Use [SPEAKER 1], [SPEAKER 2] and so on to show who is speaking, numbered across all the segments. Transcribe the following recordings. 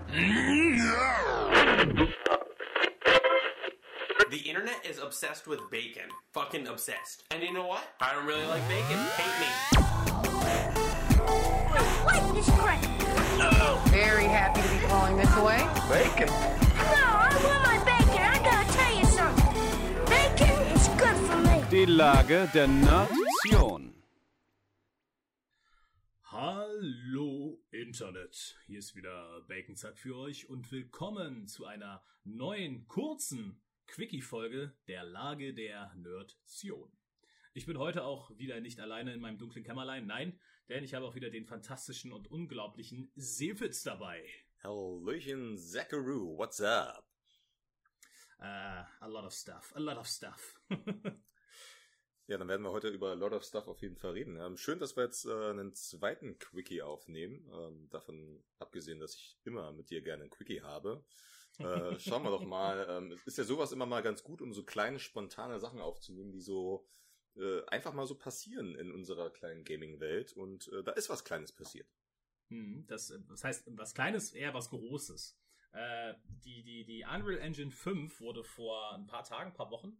[SPEAKER 1] The internet is obsessed with bacon. Fucking obsessed. And you know what? I don't really like bacon. Hate me.
[SPEAKER 2] I like this crap.
[SPEAKER 3] Very happy to be calling this away.
[SPEAKER 4] Bacon.
[SPEAKER 2] No, I want my bacon. I gotta tell you something. Bacon is good for me.
[SPEAKER 5] Die Lage der Nation.
[SPEAKER 6] Hallo Internet, hier ist wieder Baconzack für euch und willkommen zu einer neuen, kurzen Quickie-Folge der Lage der Nerdtion. Ich bin heute auch wieder nicht alleine in meinem dunklen Kämmerlein, nein, denn ich habe auch wieder den fantastischen und unglaublichen Seefitz dabei.
[SPEAKER 7] Hallöchen, Zackaroo, what's up?
[SPEAKER 6] A lot of stuff.
[SPEAKER 7] Ja, dann werden wir heute über a lot of stuff auf jeden Fall reden. Schön, dass wir jetzt einen zweiten Quickie aufnehmen. Davon abgesehen, dass ich immer mit dir gerne ein Quickie habe. Schauen wir doch mal. Es ist ja sowas immer mal ganz gut, um so kleine, spontane Sachen aufzunehmen, die so einfach mal so passieren in unserer kleinen Gaming-Welt. Und da ist was Kleines passiert.
[SPEAKER 6] Das heißt, was Kleines, eher was Großes. Die Unreal Engine 5 wurde vor ein paar Wochen,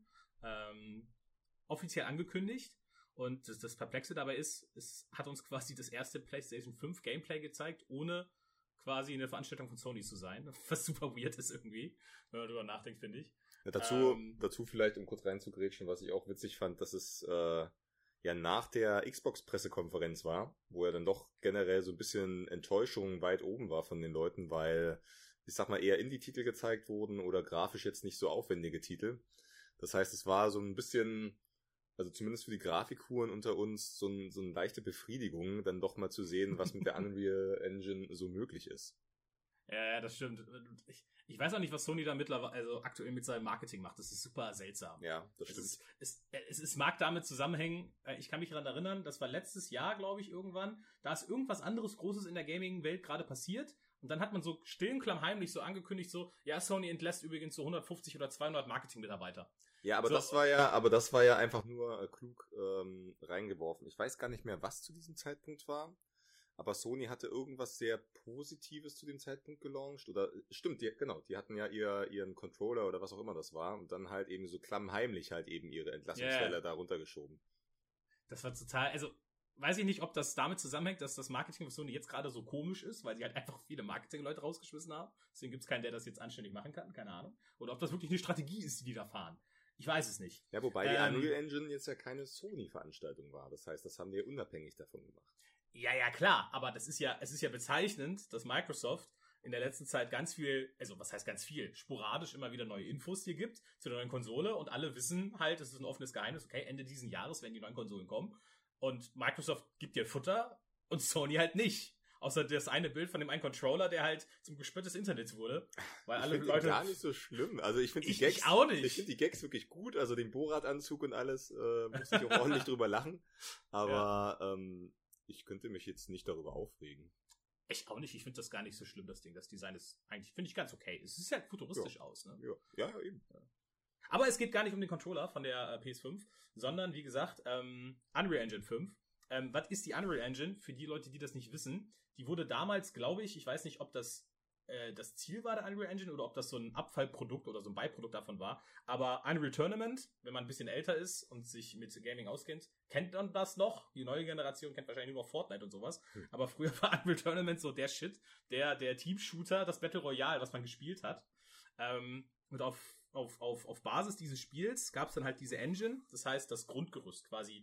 [SPEAKER 6] offiziell angekündigt. Und das Perplexe dabei ist, es hat uns quasi das erste PlayStation 5 Gameplay gezeigt, ohne quasi eine Veranstaltung von Sony zu sein. Was super weird ist irgendwie, wenn man darüber nachdenkt, finde ich.
[SPEAKER 7] Ja, dazu vielleicht, um kurz reinzugrätschen, was ich auch witzig fand, dass es ja nach der Xbox-Pressekonferenz war, wo ja dann doch generell so ein bisschen Enttäuschung weit oben war von den Leuten, weil, ich sag mal, eher Indie-Titel gezeigt wurden oder grafisch jetzt nicht so aufwendige Titel. Das heißt, es war so ein bisschen, also zumindest für die Grafikhuren unter uns, so eine leichte Befriedigung, dann doch mal zu sehen, was mit der Unreal Engine so möglich ist.
[SPEAKER 6] Ja, das stimmt. Ich weiß auch nicht, was Sony da mittlerweile, also aktuell mit seinem Marketing macht. Das ist super seltsam.
[SPEAKER 7] Ja, das stimmt.
[SPEAKER 6] Es mag damit zusammenhängen, ich kann mich daran erinnern, das war letztes Jahr, glaube ich, irgendwann, da ist irgendwas anderes Großes in der Gaming-Welt gerade passiert. Und dann hat man so still und klammheimlich so angekündigt, so, ja, Sony entlässt übrigens so 150 oder 200 Marketing-Mitarbeiter.
[SPEAKER 7] Ja, aber
[SPEAKER 6] so.
[SPEAKER 7] das war ja einfach nur klug reingeworfen. Ich weiß gar nicht mehr, was zu diesem Zeitpunkt war, aber Sony hatte irgendwas sehr Positives zu dem Zeitpunkt gelauncht. Oder stimmt, die hatten ja ihren Controller oder was auch immer das war und dann halt eben so klammheimlich halt eben ihre Entlassungswelle da runtergeschoben.
[SPEAKER 6] Das war total, also weiß ich nicht, ob das damit zusammenhängt, dass das Marketing von Sony jetzt gerade so komisch ist, weil sie halt einfach viele Marketing-Leute rausgeschmissen haben. Deswegen gibt es keinen, der das jetzt anständig machen kann, keine Ahnung. Oder ob das wirklich eine Strategie ist, die da fahren. Ich weiß es nicht.
[SPEAKER 7] Ja, wobei die Unreal Engine jetzt ja keine Sony-Veranstaltung war. Das heißt, das haben die ja unabhängig davon gemacht.
[SPEAKER 6] Ja, klar. Aber es ist ja bezeichnend, dass Microsoft in der letzten Zeit ganz viel, also was heißt ganz viel, sporadisch immer wieder neue Infos hier gibt zu der neuen Konsole und alle wissen halt, es ist ein offenes Geheimnis, okay, Ende diesen Jahres werden die neuen Konsolen kommen. Und Microsoft gibt dir Futter und Sony halt nicht. Außer das eine Bild von dem einen Controller, der halt zum Gespött des Internets wurde. Weil alle Leute.
[SPEAKER 7] Gar nicht so schlimm. Also ich finde die Gags.
[SPEAKER 6] Ich auch nicht.
[SPEAKER 7] Ich finde die Gags wirklich gut. Also den Borat-Anzug und alles, muss ich auch ordentlich drüber lachen. Aber ich könnte mich jetzt nicht darüber aufregen.
[SPEAKER 6] Ich auch nicht. Ich finde das gar nicht so schlimm, das Ding. Das Design ist eigentlich, finde ich, ganz okay. Es sieht halt futuristisch aus, ne?
[SPEAKER 7] Ja, eben. Ja.
[SPEAKER 6] Aber es geht gar nicht um den Controller von der PS5, sondern, wie gesagt, Unreal Engine 5. Was ist die Unreal Engine? Für die Leute, die das nicht wissen, die wurde damals, glaube ich weiß nicht, ob das das Ziel war der Unreal Engine oder ob das so ein Abfallprodukt oder so ein Beiprodukt davon war. Aber Unreal Tournament, wenn man ein bisschen älter ist und sich mit Gaming auskennt, kennt man das noch. Die neue Generation kennt wahrscheinlich nur noch Fortnite und sowas. Aber früher war Unreal Tournament so der Shit, der Team-Shooter, das Battle Royale, was man gespielt hat. Und auf Basis dieses Spiels gab es dann halt diese Engine, das heißt das Grundgerüst, quasi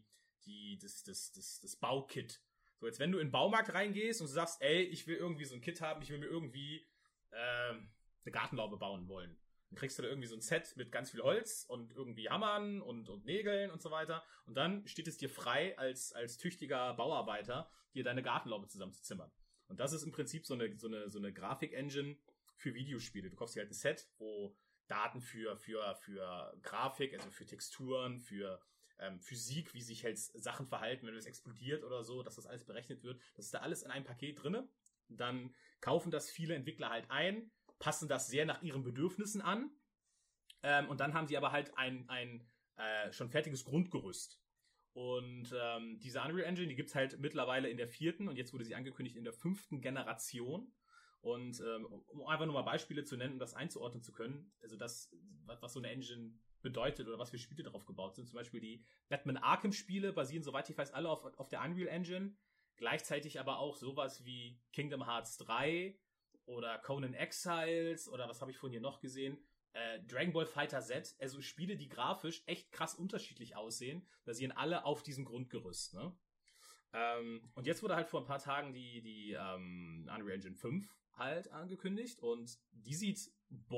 [SPEAKER 6] das Baukit. So, jetzt wenn du in den Baumarkt reingehst und du sagst, ey, ich will irgendwie so ein Kit haben, ich will mir irgendwie eine Gartenlaube bauen wollen. Dann kriegst du da irgendwie so ein Set mit ganz viel Holz und irgendwie Hammern und Nägeln und so weiter. Und dann steht es dir frei, als tüchtiger Bauarbeiter, dir deine Gartenlaube zusammenzuzimmern. Und das ist im Prinzip so eine Grafik-Engine für Videospiele. Du kaufst dir halt ein Set, wo Daten für Grafik, also für Texturen, für Physik, wie sich halt Sachen verhalten, wenn es explodiert oder so, dass das alles berechnet wird. Das ist da alles in einem Paket drinne. Dann kaufen das viele Entwickler halt ein, passen das sehr nach ihren Bedürfnissen an. Und dann haben sie aber halt ein schon fertiges Grundgerüst. Und diese Unreal Engine, die gibt's halt mittlerweile in der 4. und jetzt wurde sie angekündigt in der 5. Generation. Und um einfach nur mal Beispiele zu nennen, um das einzuordnen zu können, also das, was so eine Engine bedeutet oder was für Spiele darauf gebaut sind. Zum Beispiel die Batman Arkham-Spiele basieren, soweit ich weiß, alle auf der Unreal Engine. Gleichzeitig aber auch sowas wie Kingdom Hearts 3 oder Conan Exiles oder was habe ich von hier noch gesehen? Dragon Ball Fighter Z. Also Spiele, die grafisch echt krass unterschiedlich aussehen, basieren alle auf diesem Grundgerüst, ne? Und jetzt wurde halt vor ein paar Tagen die Unreal Engine 5 halt angekündigt und die sieht,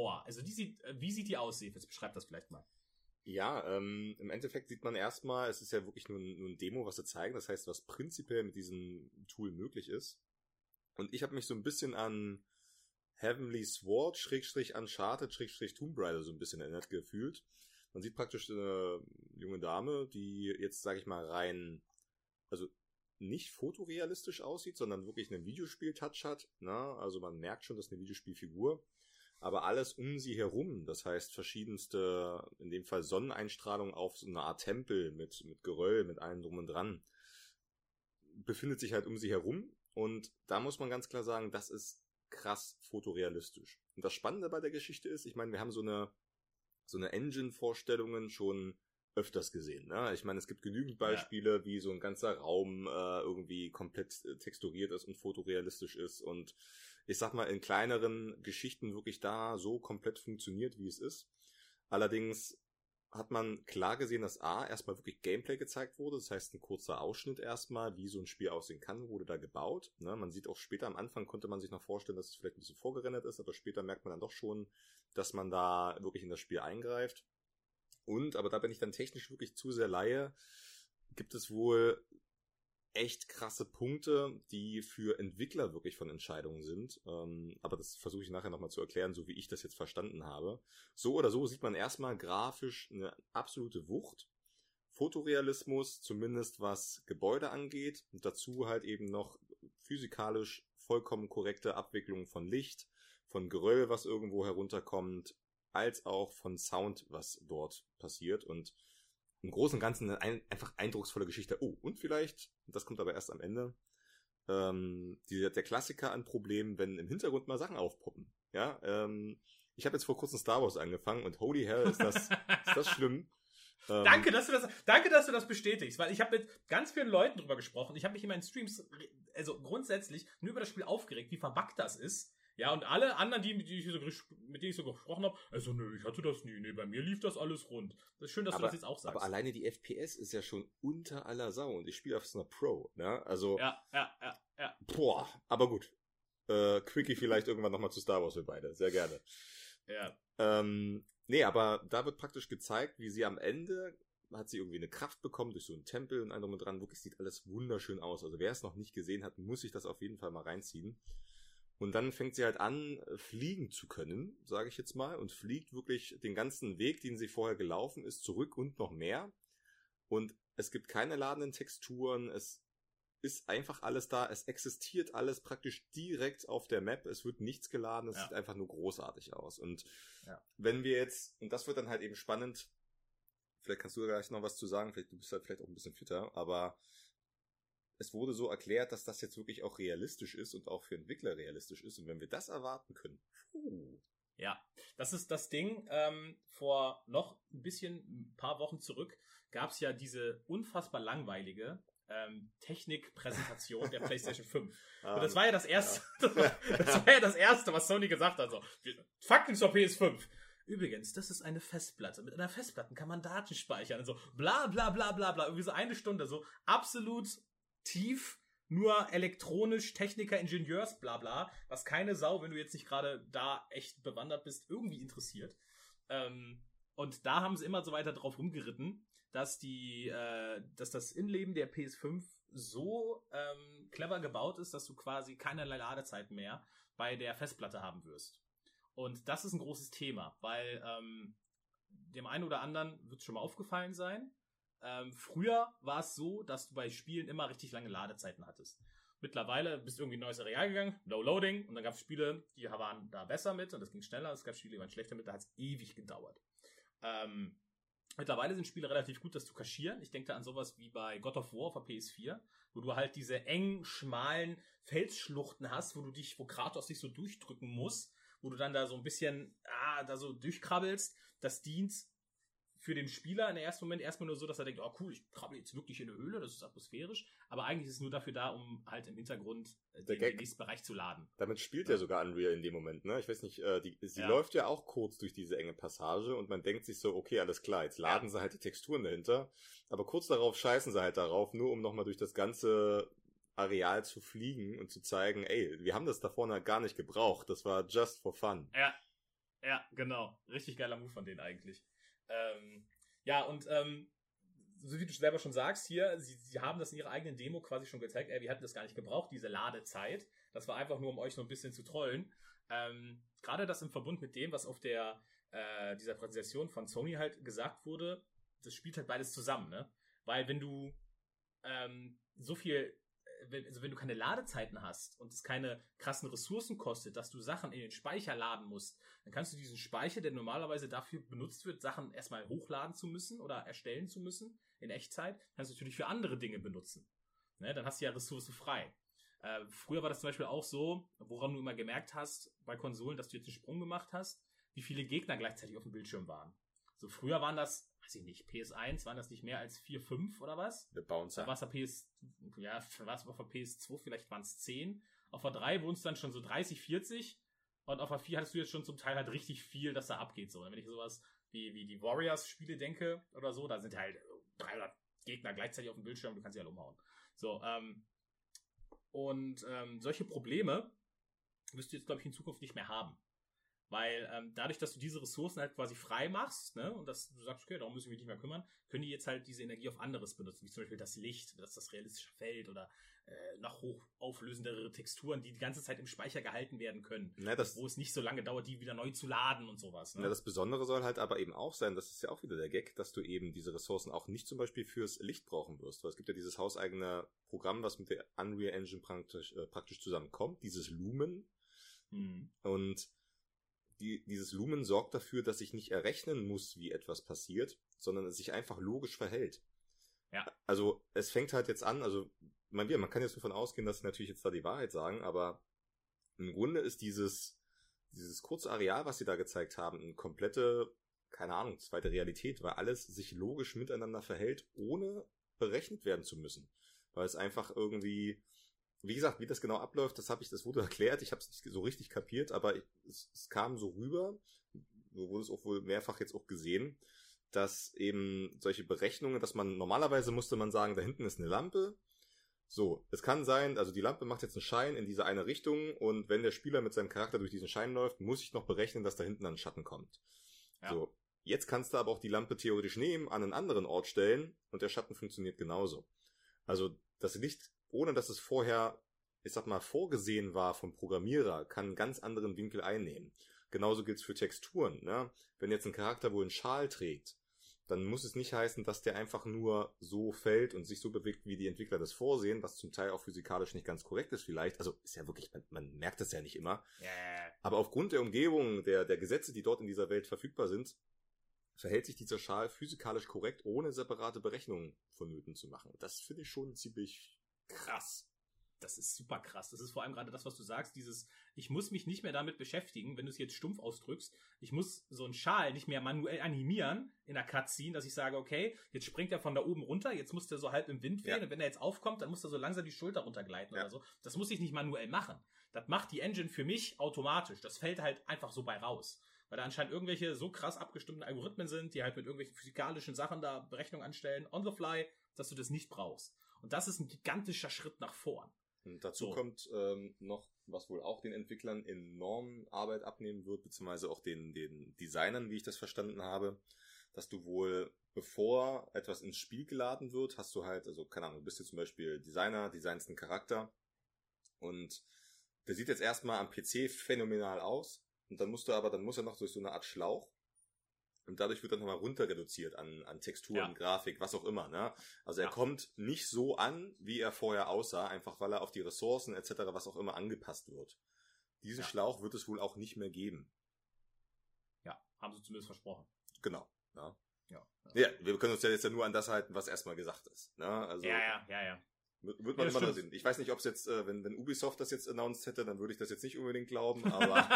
[SPEAKER 6] wie sieht die aus, Sef? Jetzt beschreib das vielleicht mal.
[SPEAKER 7] Ja, im Endeffekt sieht man erstmal, es ist ja wirklich nur ein Demo, was sie zeigen, das heißt, was prinzipiell mit diesem Tool möglich ist. Und ich habe mich so ein bisschen an Heavenly Sword, Uncharted, Tomb Raider so ein bisschen erinnert gefühlt. Man sieht praktisch eine junge Dame, die jetzt, sage ich mal, rein, also nicht fotorealistisch aussieht, sondern wirklich einen Videospiel-Touch hat. Na? Also man merkt schon, das ist eine Videospielfigur. Aber alles um sie herum, das heißt verschiedenste, in dem Fall Sonneneinstrahlung auf so eine Art Tempel mit Geröll, mit allem drum und dran, befindet sich halt um sie herum. Und da muss man ganz klar sagen, das ist krass fotorealistisch. Und das Spannende bei der Geschichte ist, ich meine, wir haben so eine Engine-Vorstellungen schon öfters gesehen. Ne? Ich meine, es gibt genügend Beispiele, wie so ein ganzer Raum irgendwie komplett texturiert ist und fotorealistisch ist und ich sag mal, in kleineren Geschichten wirklich da so komplett funktioniert, wie es ist. Allerdings hat man klar gesehen, dass erstmal wirklich Gameplay gezeigt wurde. Das heißt, ein kurzer Ausschnitt erstmal, wie so ein Spiel aussehen kann, wurde da gebaut. Ne? Man sieht auch später, am Anfang konnte man sich noch vorstellen, dass es vielleicht ein bisschen vorgerendert ist, aber später merkt man dann doch schon, dass man da wirklich in das Spiel eingreift. Und, aber da bin ich dann technisch wirklich zu sehr Laie, gibt es wohl echt krasse Punkte, die für Entwickler wirklich von Entscheidungen sind. Aber das versuche ich nachher nochmal zu erklären, so wie ich das jetzt verstanden habe. So oder so sieht man erstmal grafisch eine absolute Wucht. Fotorealismus, zumindest was Gebäude angeht. Und dazu halt eben noch physikalisch vollkommen korrekte Abwicklung von Licht, von Geröll, was irgendwo herunterkommt, als auch von Sound, was dort passiert. Und im Großen und Ganzen einfach eindrucksvolle Geschichte. Oh, und vielleicht, das kommt aber erst am Ende, der Klassiker an Problemen, wenn im Hintergrund mal Sachen aufpoppen. Ja, ich habe jetzt vor kurzem Star Wars angefangen und holy hell, ist das schlimm.
[SPEAKER 6] Danke, dass du das bestätigst, weil ich habe mit ganz vielen Leuten drüber gesprochen. Ich habe mich in meinen Streams, also grundsätzlich, nur über das Spiel aufgeregt, wie verbuggt das ist. Ja, und alle anderen, mit denen ich so gesprochen habe, also nö, ich hatte das nie. Nee, bei mir lief das alles rund. Das ist schön, dass du das jetzt auch sagst.
[SPEAKER 7] Aber alleine die FPS ist ja schon unter aller Sau und ich spiele auf so einer Pro, ne? Also.
[SPEAKER 6] Ja.
[SPEAKER 7] Boah, aber gut. Quickie vielleicht irgendwann nochmal zu Star Wars für beide. Sehr gerne.
[SPEAKER 6] Ja.
[SPEAKER 7] Nee, aber da wird praktisch gezeigt, wie sie am Ende hat sie irgendwie eine Kraft bekommen durch so einen Tempel und allem drum und dran. Wirklich sieht alles wunderschön aus. Also wer es noch nicht gesehen hat, muss sich das auf jeden Fall mal reinziehen. Und dann fängt sie halt an, fliegen zu können, sage ich jetzt mal, und fliegt wirklich den ganzen Weg, den sie vorher gelaufen ist, zurück und noch mehr. Und es gibt keine ladenden Texturen, es ist einfach alles da, es existiert alles praktisch direkt auf der Map, es wird nichts geladen, es sieht einfach nur großartig aus. Und wenn wir jetzt, und das wird dann halt eben spannend, vielleicht kannst du gleich noch was zu sagen, du bist halt vielleicht auch ein bisschen fitter, aber es wurde so erklärt, dass das jetzt wirklich auch realistisch ist und auch für Entwickler realistisch ist. Und wenn wir das erwarten können,
[SPEAKER 6] Ja, das ist das Ding. Vor noch ein paar Wochen zurück gab es ja diese unfassbar langweilige Technikpräsentation der PlayStation 5. Und das war ja das erste, das erste, was Sony gesagt hat. So, Fakten zur PS5. Übrigens, das ist eine Festplatte. Mit einer Festplatte kann man Daten speichern. Und so bla bla bla bla bla. Irgendwie so eine Stunde. So absolut tief, nur elektronisch, Techniker, Ingenieurs, bla bla, was keine Sau, wenn du jetzt nicht gerade da echt bewandert bist, irgendwie interessiert. Und da haben sie immer so weiter drauf rumgeritten, dass das Innenleben der PS5 so clever gebaut ist, dass du quasi keinerlei Ladezeiten mehr bei der Festplatte haben wirst. Und das ist ein großes Thema, weil dem einen oder anderen wird es schon mal aufgefallen sein. Früher war es so, dass du bei Spielen immer richtig lange Ladezeiten hattest. Mittlerweile bist du irgendwie in ein neues Areal gegangen, Low Loading, und dann gab es Spiele, die waren da besser mit und das ging schneller. Es gab Spiele, die waren schlechter mit, da hat es ewig gedauert. Mittlerweile sind Spiele relativ gut, das zu kaschieren. Ich denke da an sowas wie bei God of War auf der PS4, wo du halt diese engen, schmalen Felsschluchten hast, wo Kratos sich so durchdrücken muss, wo du dann da so ein bisschen, da so durchkrabbelst. Das dient für den Spieler im ersten Moment erstmal nur so, dass er denkt, oh cool, ich krabbel jetzt wirklich in eine Höhle, das ist atmosphärisch. Aber eigentlich ist es nur dafür da, um halt im Hintergrund den nächsten Bereich zu laden.
[SPEAKER 7] Damit spielt ja sogar Unreal in dem Moment, ne? Ich weiß nicht, sie läuft ja auch kurz durch diese enge Passage und man denkt sich so, okay, alles klar, jetzt laden sie halt die Texturen dahinter. Aber kurz darauf scheißen sie halt darauf, nur um nochmal durch das ganze Areal zu fliegen und zu zeigen, ey, wir haben das da vorne gar nicht gebraucht, das war just for fun.
[SPEAKER 6] Ja, genau. Richtig geiler Move von denen eigentlich. So wie du selber schon sagst, hier, sie haben das in ihrer eigenen Demo quasi schon gezeigt, wir hatten das gar nicht gebraucht, diese Ladezeit. Das war einfach nur, um euch so ein bisschen zu trollen. Gerade das im Verbund mit dem, was auf dieser Präsentation von Sony halt gesagt wurde, das spielt halt beides zusammen, ne? Weil wenn du wenn du keine Ladezeiten hast und es keine krassen Ressourcen kostet, dass du Sachen in den Speicher laden musst, dann kannst du diesen Speicher, der normalerweise dafür benutzt wird, Sachen erstmal hochladen zu müssen oder erstellen zu müssen in Echtzeit, kannst du natürlich für andere Dinge benutzen. Ne? Dann hast du ja Ressourcen frei. Früher war das zum Beispiel auch so, woran du immer gemerkt hast bei Konsolen, dass du jetzt einen Sprung gemacht hast, wie viele Gegner gleichzeitig auf dem Bildschirm waren. So früher waren das, weiß ich nicht, PS1 waren das nicht mehr als 4, 5 oder was?
[SPEAKER 7] Der Bouncer.
[SPEAKER 6] War es auf der PS2, vielleicht waren es 10. Auf der 3 wurden es dann schon so 30, 40. Und auf der 4 hattest du jetzt schon zum Teil halt richtig viel, dass da abgeht. So. Wenn ich sowas wie die Warriors-Spiele denke oder so, da sind halt 300 Gegner gleichzeitig auf dem Bildschirm, du kannst sie halt umhauen. So, solche Probleme wirst du jetzt, glaube ich, in Zukunft nicht mehr haben. Weil dadurch, dass du diese Ressourcen halt quasi frei machst, ne, und dass du sagst, okay, darum müssen wir mich nicht mehr kümmern, können die jetzt halt diese Energie auf anderes benutzen, wie zum Beispiel das Licht, das realistische Feld oder noch hochauflösendere Texturen, die ganze Zeit im Speicher gehalten werden können, wo es nicht so lange dauert, die wieder neu zu laden und sowas. Ne?
[SPEAKER 7] Ja, das Besondere soll halt aber eben auch sein, das ist ja auch wieder der Gag, dass du eben diese Ressourcen auch nicht zum Beispiel fürs Licht brauchen wirst, weil es gibt ja dieses hauseigene Programm, was mit der Unreal Engine praktisch zusammenkommt, dieses Lumen, und dieses Lumen sorgt dafür, dass ich nicht errechnen muss, wie etwas passiert, sondern es sich einfach logisch verhält.
[SPEAKER 6] Ja.
[SPEAKER 7] Also es fängt halt jetzt an, also man kann jetzt davon ausgehen, dass sie natürlich jetzt da die Wahrheit sagen, aber im Grunde ist dieses kurze Areal, was sie da gezeigt haben, eine komplette, keine Ahnung, zweite Realität, weil alles sich logisch miteinander verhält, ohne berechnet werden zu müssen. Weil es einfach irgendwie, wie gesagt, wie das genau abläuft, das wurde erklärt, ich habe es nicht so richtig kapiert, aber es kam so rüber, so wurde es auch wohl mehrfach jetzt auch gesehen, dass eben solche Berechnungen, dass man, normalerweise musste man sagen, da hinten ist eine Lampe, so, es kann sein, also die Lampe macht jetzt einen Schein in diese eine Richtung und wenn der Spieler mit seinem Charakter durch diesen Schein läuft, muss ich noch berechnen, dass da hinten ein Schatten kommt. Ja. So, jetzt kannst du aber auch die Lampe theoretisch nehmen, an einen anderen Ort stellen und der Schatten funktioniert genauso. Also das Licht, ohne dass es vorher, ich sag mal, vorgesehen war vom Programmierer, kann einen ganz anderen Winkel einnehmen. Genauso gilt's für Texturen, ne? Wenn jetzt ein Charakter wohl einen Schal trägt, dann muss es nicht heißen, dass der einfach nur so fällt und sich so bewegt, wie die Entwickler das vorsehen, was zum Teil auch physikalisch nicht ganz korrekt ist vielleicht. Also ist ja wirklich, man merkt das ja nicht immer.
[SPEAKER 6] Yeah.
[SPEAKER 7] Aber aufgrund der Umgebung, der Gesetze, die dort in dieser Welt verfügbar sind, verhält sich dieser Schal physikalisch korrekt, ohne separate Berechnungen vonnöten zu machen. Das finde ich schon ziemlich krass.
[SPEAKER 6] Das ist super krass. Das ist vor allem gerade das, was du sagst, ich muss mich nicht mehr damit beschäftigen, wenn du es jetzt stumpf ausdrückst, ich muss so einen Schal nicht mehr manuell animieren in der Cutscene, dass ich sage, okay, jetzt springt er von da oben runter, jetzt muss der so halb im Wind wehen und wenn er jetzt aufkommt, dann muss er so langsam die Schulter runtergleiten oder so. Das muss ich nicht manuell machen. Das macht die Engine für mich automatisch. Das fällt halt einfach so bei raus. Weil da anscheinend irgendwelche so krass abgestimmten Algorithmen sind, die halt mit irgendwelchen physikalischen Sachen da Berechnungen anstellen, on the fly, dass du das nicht brauchst. Und das ist ein gigantischer Schritt nach vorn.
[SPEAKER 7] Und dazu kommt noch, was wohl auch den Entwicklern enorm Arbeit abnehmen wird, beziehungsweise auch den Designern, wie ich das verstanden habe, dass du wohl, bevor etwas ins Spiel geladen wird, hast du halt, also keine Ahnung, du bist jetzt zum Beispiel Designer, designst einen Charakter und der sieht jetzt erstmal am PC phänomenal aus und dann muss er noch durch so eine Art Schlauch. Und dadurch wird er nochmal runter reduziert an Texturen, Grafik, was auch immer, ne? Also er kommt nicht so an, wie er vorher aussah, einfach weil er auf die Ressourcen etc., was auch immer, angepasst wird. Diesen Schlauch wird es wohl auch nicht mehr geben.
[SPEAKER 6] Ja, haben sie zumindest versprochen.
[SPEAKER 7] Genau, ja. Ja, wir können uns ja jetzt nur an das halten, was erstmal gesagt ist. Ne? Also,
[SPEAKER 6] Ja.
[SPEAKER 7] Wird man
[SPEAKER 6] Ja,
[SPEAKER 7] immer noch
[SPEAKER 6] stimmt.
[SPEAKER 7] sehen. Ich weiß nicht, ob es jetzt, wenn Ubisoft das jetzt announced hätte, dann würde ich das jetzt nicht unbedingt glauben, aber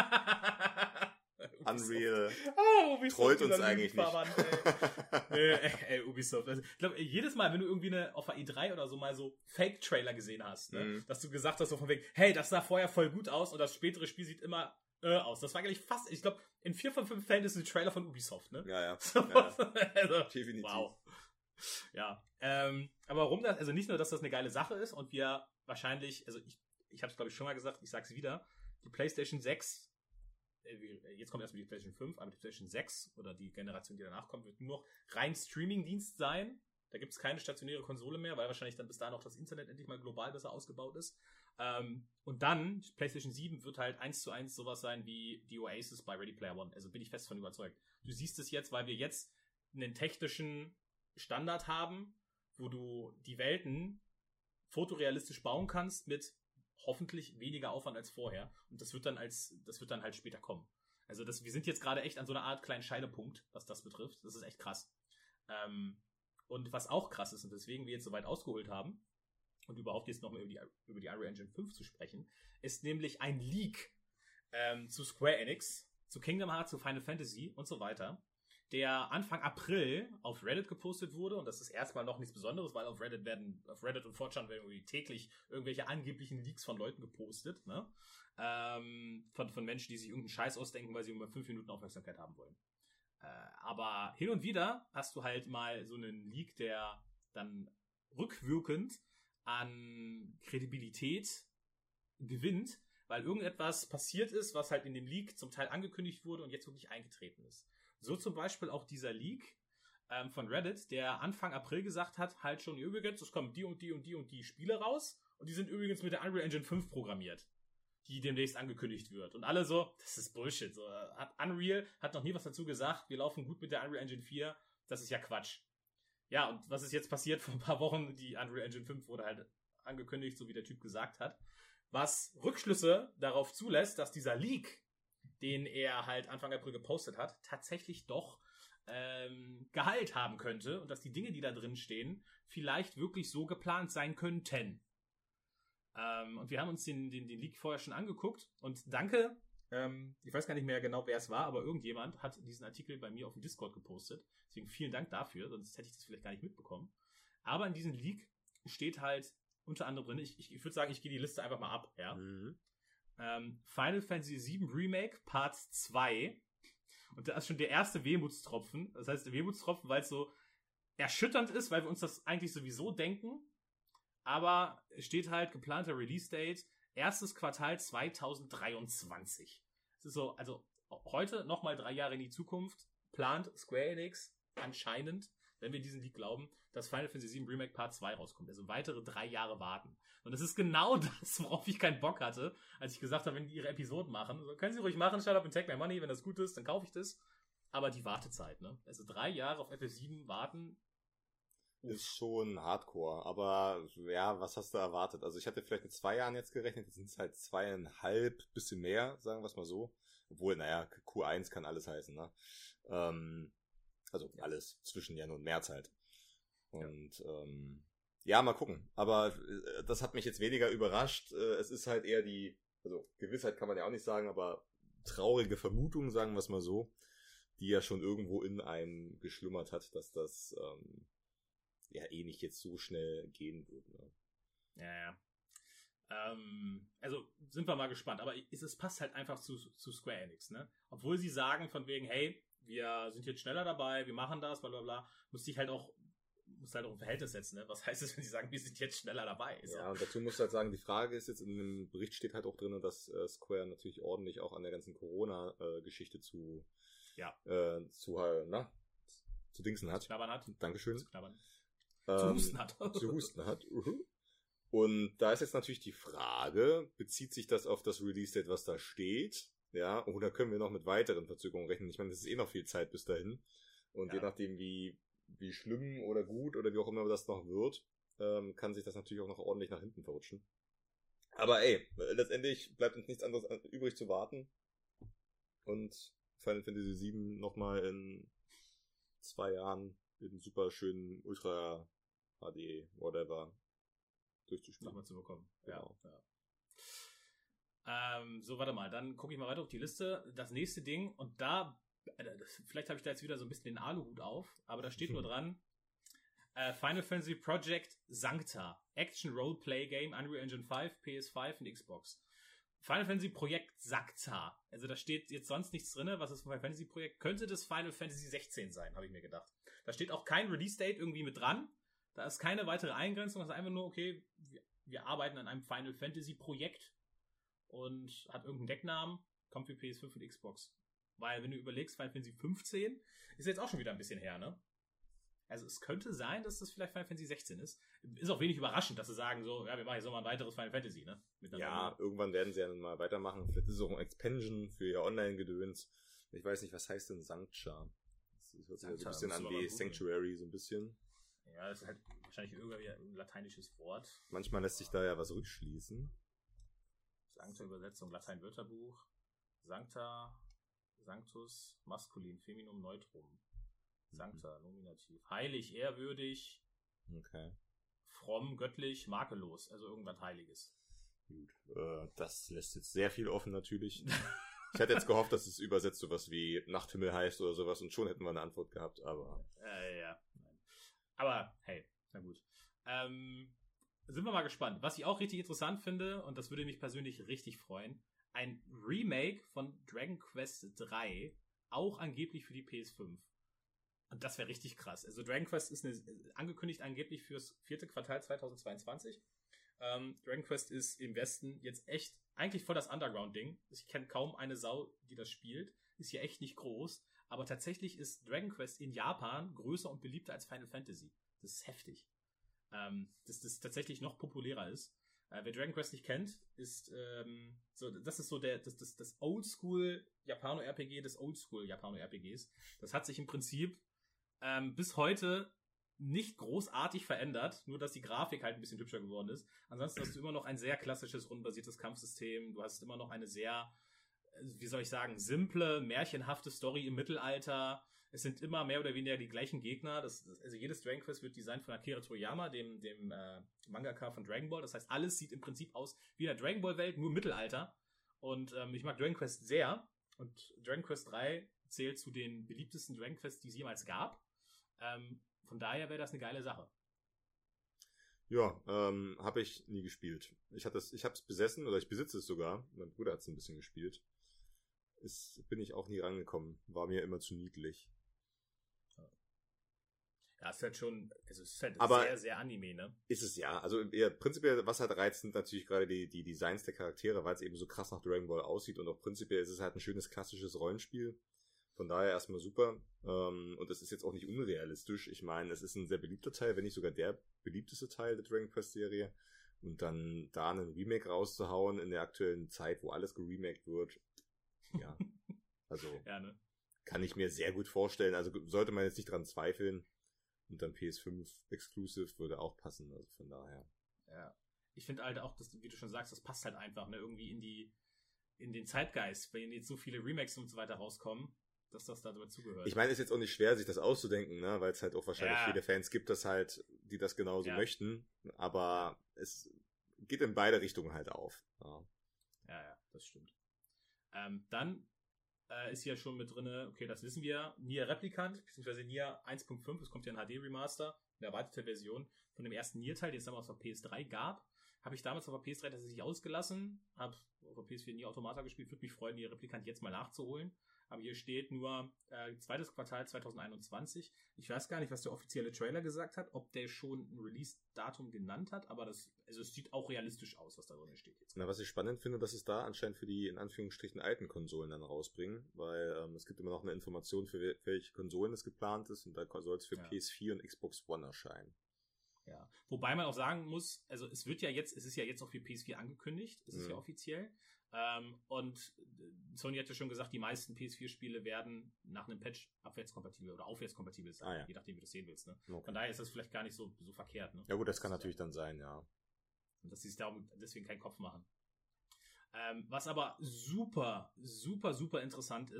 [SPEAKER 7] Unreal
[SPEAKER 6] Ubisoft,
[SPEAKER 7] treut uns
[SPEAKER 6] dieser
[SPEAKER 7] eigentlich nicht.
[SPEAKER 6] Lügenverband, ey, Ubisoft. Also, ich glaube, jedes Mal, wenn du irgendwie auf der E3 oder so mal so Fake-Trailer gesehen hast, ne, dass du gesagt hast, so von wegen, hey, das sah vorher voll gut aus und das spätere Spiel sieht immer aus. Das war eigentlich fast, ich glaube, in 4 von 5 Fällen ist es ein Trailer von Ubisoft, ne?
[SPEAKER 7] Ja.
[SPEAKER 6] Also,
[SPEAKER 7] Definitiv.
[SPEAKER 6] wow. Ja, aber warum das, also nicht nur, dass das eine geile Sache ist und wir wahrscheinlich, also ich habe es glaube ich schon mal gesagt, ich sag's wieder, die PlayStation 6, jetzt kommt erstmal die PlayStation 5, aber die PlayStation 6 oder die Generation, die danach kommt, wird nur noch rein Streaming-Dienst sein. Da gibt es keine stationäre Konsole mehr, weil wahrscheinlich dann bis dahin auch das Internet endlich mal global besser ausgebaut ist. Und dann, PlayStation 7 wird halt 1:1 sowas sein wie die Oasis bei Ready Player One. Also bin ich fest von überzeugt. Du siehst es jetzt, weil wir jetzt einen technischen Standard haben, wo du die Welten fotorealistisch bauen kannst mit hoffentlich weniger Aufwand als vorher. Und das wird dann halt später kommen. Also wir sind jetzt gerade echt an so einer Art kleinen Scheidepunkt, was das betrifft. Das ist echt krass. Und was auch krass ist, und deswegen wir jetzt so weit ausgeholt haben, und überhaupt jetzt nochmal über die Unreal Engine 5 zu sprechen, ist nämlich ein Leak zu Square Enix, zu Kingdom Hearts, zu Final Fantasy und so weiter, der Anfang April auf Reddit gepostet wurde, und das ist erstmal noch nichts Besonderes, weil auf Reddit und 4chan werden irgendwie täglich irgendwelche angeblichen Leaks von Leuten gepostet, ne? Von Menschen, die sich irgendeinen Scheiß ausdenken, weil sie über 5 Minuten Aufmerksamkeit haben wollen. Aber hin und wieder hast du halt mal so einen Leak, der dann rückwirkend an Kredibilität gewinnt, weil irgendetwas passiert ist, was halt in dem Leak zum Teil angekündigt wurde und jetzt wirklich eingetreten ist. So zum Beispiel auch dieser Leak von Reddit, der Anfang April gesagt hat, halt schon übrigens, es kommen die und die und die und die Spiele raus und die sind übrigens mit der Unreal Engine 5 programmiert, die demnächst angekündigt wird. Und alle so, das ist Bullshit. So, Unreal hat noch nie was dazu gesagt, wir laufen gut mit der Unreal Engine 4, das ist ja Quatsch. Ja, und was ist jetzt passiert vor ein paar Wochen? Die Unreal Engine 5 wurde halt angekündigt, so wie der Typ gesagt hat, was Rückschlüsse darauf zulässt, dass dieser Leak, den er halt Anfang April gepostet hat, tatsächlich doch Gehalt haben könnte und dass die Dinge, die da drin stehen, vielleicht wirklich so geplant sein könnten. Und wir haben uns den Leak vorher schon angeguckt und danke, ich weiß gar nicht mehr genau, wer es war, aber irgendjemand hat diesen Artikel bei mir auf dem Discord gepostet. Deswegen vielen Dank dafür, sonst hätte ich das vielleicht gar nicht mitbekommen. Aber in diesem Leak steht halt unter anderem drin, ich würde sagen, ich gehe die Liste einfach mal ab, ja. Final Fantasy VII Remake Part 2. Und da ist schon der erste Wehmutstropfen. Das heißt, der Wehmutstropfen, weil es so erschütternd ist, weil wir uns das eigentlich sowieso denken. Aber es steht halt geplanter Release-Date, erstes Quartal 2023. Es ist so, also heute nochmal 3 Jahre in die Zukunft plant Square Enix anscheinend, wenn wir diesen Leak glauben, dass Final Fantasy VII Remake Part 2 rauskommt. Also weitere 3 Jahre warten. Und das ist genau das, worauf ich keinen Bock hatte, als ich gesagt habe, wenn die ihre Episoden machen, so, können sie ruhig machen, shut up and take my money, wenn das gut ist, dann kaufe ich das. Aber die Wartezeit, ne? Also 3 Jahre auf FF7 warten.
[SPEAKER 7] Ist schon hardcore, aber ja, was hast du erwartet? Also ich hatte vielleicht mit 2 Jahren jetzt gerechnet, jetzt sind es halt 2,5, bisschen mehr, sagen wir es mal so. Obwohl, naja, Q1 kann alles heißen, ne? Also alles zwischen Januar und März halt. Und ja, mal gucken. Aber das hat mich jetzt weniger überrascht. Es ist halt eher also Gewissheit kann man ja auch nicht sagen, aber traurige Vermutung, sagen wir es mal so, die ja schon irgendwo in einem geschlummert hat, dass das ja eh nicht jetzt so schnell gehen wird. Ne?
[SPEAKER 6] Ja. Also sind wir mal gespannt. Aber es passt halt einfach zu Square Enix, ne? Obwohl sie sagen von wegen, hey, wir sind jetzt schneller dabei, wir machen das, bla bla bla, musst halt auch ein Verhältnis setzen, ne? Was heißt es, wenn sie sagen, wir sind jetzt schneller dabei? So.
[SPEAKER 7] Ja, und dazu musst du halt sagen, die Frage ist jetzt, in dem Bericht steht halt auch drin, dass Square natürlich ordentlich auch an der ganzen Corona-Geschichte zu dingsen hat.
[SPEAKER 6] Zu knabbern hat.
[SPEAKER 7] Dankeschön.
[SPEAKER 6] Zu knabbern. Zu husten hat.
[SPEAKER 7] Zu husten hat. Und da ist jetzt natürlich die Frage, bezieht sich das auf das Release-Date, was da steht? Ja, oder können wir noch mit weiteren Verzögerungen rechnen? Ich meine, das ist eh noch viel Zeit bis dahin. Und je nachdem, wie schlimm oder gut oder wie auch immer das noch wird, kann sich das natürlich auch noch ordentlich nach hinten verrutschen. Aber ey, letztendlich bleibt uns nichts anderes übrig zu warten und Final Fantasy VII nochmal in 2 Jahren in super schönen Ultra HD, whatever, durchzuspielen.
[SPEAKER 6] Nochmal zu bekommen.
[SPEAKER 7] Genau.
[SPEAKER 6] So, warte mal, dann gucke ich mal weiter auf die Liste. Das nächste Ding, und da, vielleicht habe ich da jetzt wieder so ein bisschen den Aluhut auf, aber da steht nur dran, Final Fantasy Project Sancta, Action Roleplay Game, Unreal Engine 5, PS5 und Xbox. Final Fantasy Projekt Sancta. Also da steht jetzt sonst nichts drin. Was ist ein Final Fantasy Projekt? Könnte das Final Fantasy 16 sein, habe ich mir gedacht. Da steht auch kein Release-Date irgendwie mit dran. Da ist keine weitere Eingrenzung. Das ist einfach nur, okay, wir arbeiten an einem Final Fantasy Projekt und hat irgendeinen Decknamen, kommt für PS5 und Xbox. Weil, wenn du überlegst, Final Fantasy 15 ist jetzt auch schon wieder ein bisschen her, ne? Also es könnte sein, dass das vielleicht Final Fantasy 16 ist. Ist auch wenig überraschend, dass sie sagen so, ja, wir machen jetzt nochmal ein weiteres Final Fantasy, ne?
[SPEAKER 7] Ja, irgendwann werden sie ja dann mal weitermachen. Vielleicht ist es auch ein Expansion für ihr Online-Gedöns. Ich weiß nicht, was heißt denn Sancta? Das hört sich ja so ein bisschen an wie Sanctuary, so ein bisschen.
[SPEAKER 6] Ja, das ist halt wahrscheinlich irgendwie ein lateinisches Wort.
[SPEAKER 7] Manchmal lässt sich da ja was rückschließen.
[SPEAKER 6] Sancta-Übersetzung, Latein-Wörterbuch. Sancta, Sanctus, Maskulin, Feminum, Neutrum. Sancta, Nominativ. Heilig, ehrwürdig.
[SPEAKER 7] Okay.
[SPEAKER 6] Fromm, göttlich, makellos. Also irgendwas Heiliges.
[SPEAKER 7] Gut. Das lässt jetzt sehr viel offen natürlich. Ich hatte jetzt gehofft, dass es übersetzt sowas wie Nachthimmel heißt oder sowas und schon hätten wir eine Antwort gehabt, aber...
[SPEAKER 6] Ja. Nein. Aber, hey, na gut. Sind wir mal gespannt. Was ich auch richtig interessant finde, und das würde mich persönlich richtig freuen, ein Remake von Dragon Quest 3, auch angeblich für die PS5. Und das wäre richtig krass. Also Dragon Quest ist angekündigt angeblich fürs 4. Quartal 2022. Dragon Quest ist im Westen jetzt echt eigentlich voll das Underground-Ding. Ich kenne kaum eine Sau, die das spielt. Ist hier echt nicht groß. Aber tatsächlich ist Dragon Quest in Japan größer und beliebter als Final Fantasy. Das ist heftig. Dass das tatsächlich noch populärer ist. Wer Dragon Quest nicht kennt, ist das ist so das Oldschool Japano-RPG des Oldschool Japano-RPGs. Das hat sich im Prinzip bis heute nicht großartig verändert, nur dass die Grafik halt ein bisschen hübscher geworden ist. Ansonsten hast du immer noch ein sehr klassisches, rundenbasiertes Kampfsystem. Du hast immer noch eine sehr, wie soll ich sagen, simple, märchenhafte Story im Mittelalter. Es sind immer mehr oder weniger die gleichen Gegner. Also jedes Dragon Quest wird designt von Akira Toriyama, dem Mangaka von Dragon Ball. Das heißt, alles sieht im Prinzip aus wie in der Dragon Ball Welt, nur im Mittelalter. Und ich mag Dragon Quest sehr. Und Dragon Quest 3 zählt zu den beliebtesten Dragon Quests, die es jemals gab. Von daher wäre das eine geile Sache.
[SPEAKER 7] Ja, habe ich nie gespielt. Ich habe es besessen, oder ich besitze es sogar. Mein Bruder hat es ein bisschen gespielt. Bin ich auch nie rangekommen. War mir immer zu niedlich.
[SPEAKER 6] Ja, es ist halt schon, also es ist halt
[SPEAKER 7] aber
[SPEAKER 6] sehr, sehr Anime, ne?
[SPEAKER 7] Ist es ja. Also prinzipiell, was halt reizt, sind natürlich gerade die Designs der Charaktere, weil es eben so krass nach Dragon Ball aussieht und auch prinzipiell ist es halt ein schönes klassisches Rollenspiel. Von daher erstmal super. Und es ist jetzt auch nicht unrealistisch. Ich meine, es ist ein sehr beliebter Teil, wenn nicht sogar der beliebteste Teil der Dragon Quest Serie. Und dann da einen Remake rauszuhauen in der aktuellen Zeit, wo alles geremaked wird. Ja. Also
[SPEAKER 6] ja, ne?
[SPEAKER 7] Kann ich mir sehr gut vorstellen. Also sollte man jetzt nicht dran zweifeln. Und dann PS5 Exclusive würde auch passen. Also von daher.
[SPEAKER 6] Ja. Ich finde halt auch, dass, wie du schon sagst, das passt halt einfach, ne? Irgendwie in den Zeitgeist, wenn jetzt so viele Remakes und so weiter rauskommen, dass das da dazugehört.
[SPEAKER 7] Ich meine, es ist jetzt auch nicht schwer, sich das auszudenken, ne? Weil es halt auch wahrscheinlich viele Fans gibt, die das genauso möchten. Aber es geht in beide Richtungen halt auf.
[SPEAKER 6] Ja, das stimmt. Dann ist hier schon mit drinne, okay, das wissen wir, Nier Replicant, beziehungsweise Nier 1.5, es kommt ja ein HD-Remaster, eine erweiterte Version von dem ersten Nier-Teil, den es damals auf der PS3 gab. Habe ich damals auf der PS3 tatsächlich ausgelassen, habe auf der PS4 Nier Automata gespielt, würde mich freuen, Nier Replicant jetzt mal nachzuholen. Aber hier steht nur 2. Quartal 2021. Ich weiß gar nicht, was der offizielle Trailer gesagt hat, ob der schon ein Release-Datum genannt hat, aber es sieht auch realistisch aus, was da drin steht jetzt.
[SPEAKER 7] Na, was ich spannend finde, dass es da anscheinend für die, in Anführungsstrichen, alten Konsolen dann rausbringen, weil es gibt immer noch eine Information, für welche Konsolen es geplant ist und da soll es für PS4 und Xbox One erscheinen.
[SPEAKER 6] Ja, wobei man auch sagen muss, also es ist ja jetzt auch für PS4 angekündigt, es ist ja offiziell. Und Sony hatte schon gesagt, die meisten PS4-Spiele werden nach einem Patch abwärtskompatibel oder aufwärtskompatibel sein, je nachdem, wie du das sehen willst. Ne? Okay. Von daher ist das vielleicht gar nicht so verkehrt. Ne?
[SPEAKER 7] Ja gut, das kann natürlich dann sein, ja.
[SPEAKER 6] Und dass sie sich darum deswegen keinen Kopf machen. Was aber super, super, super interessant ist,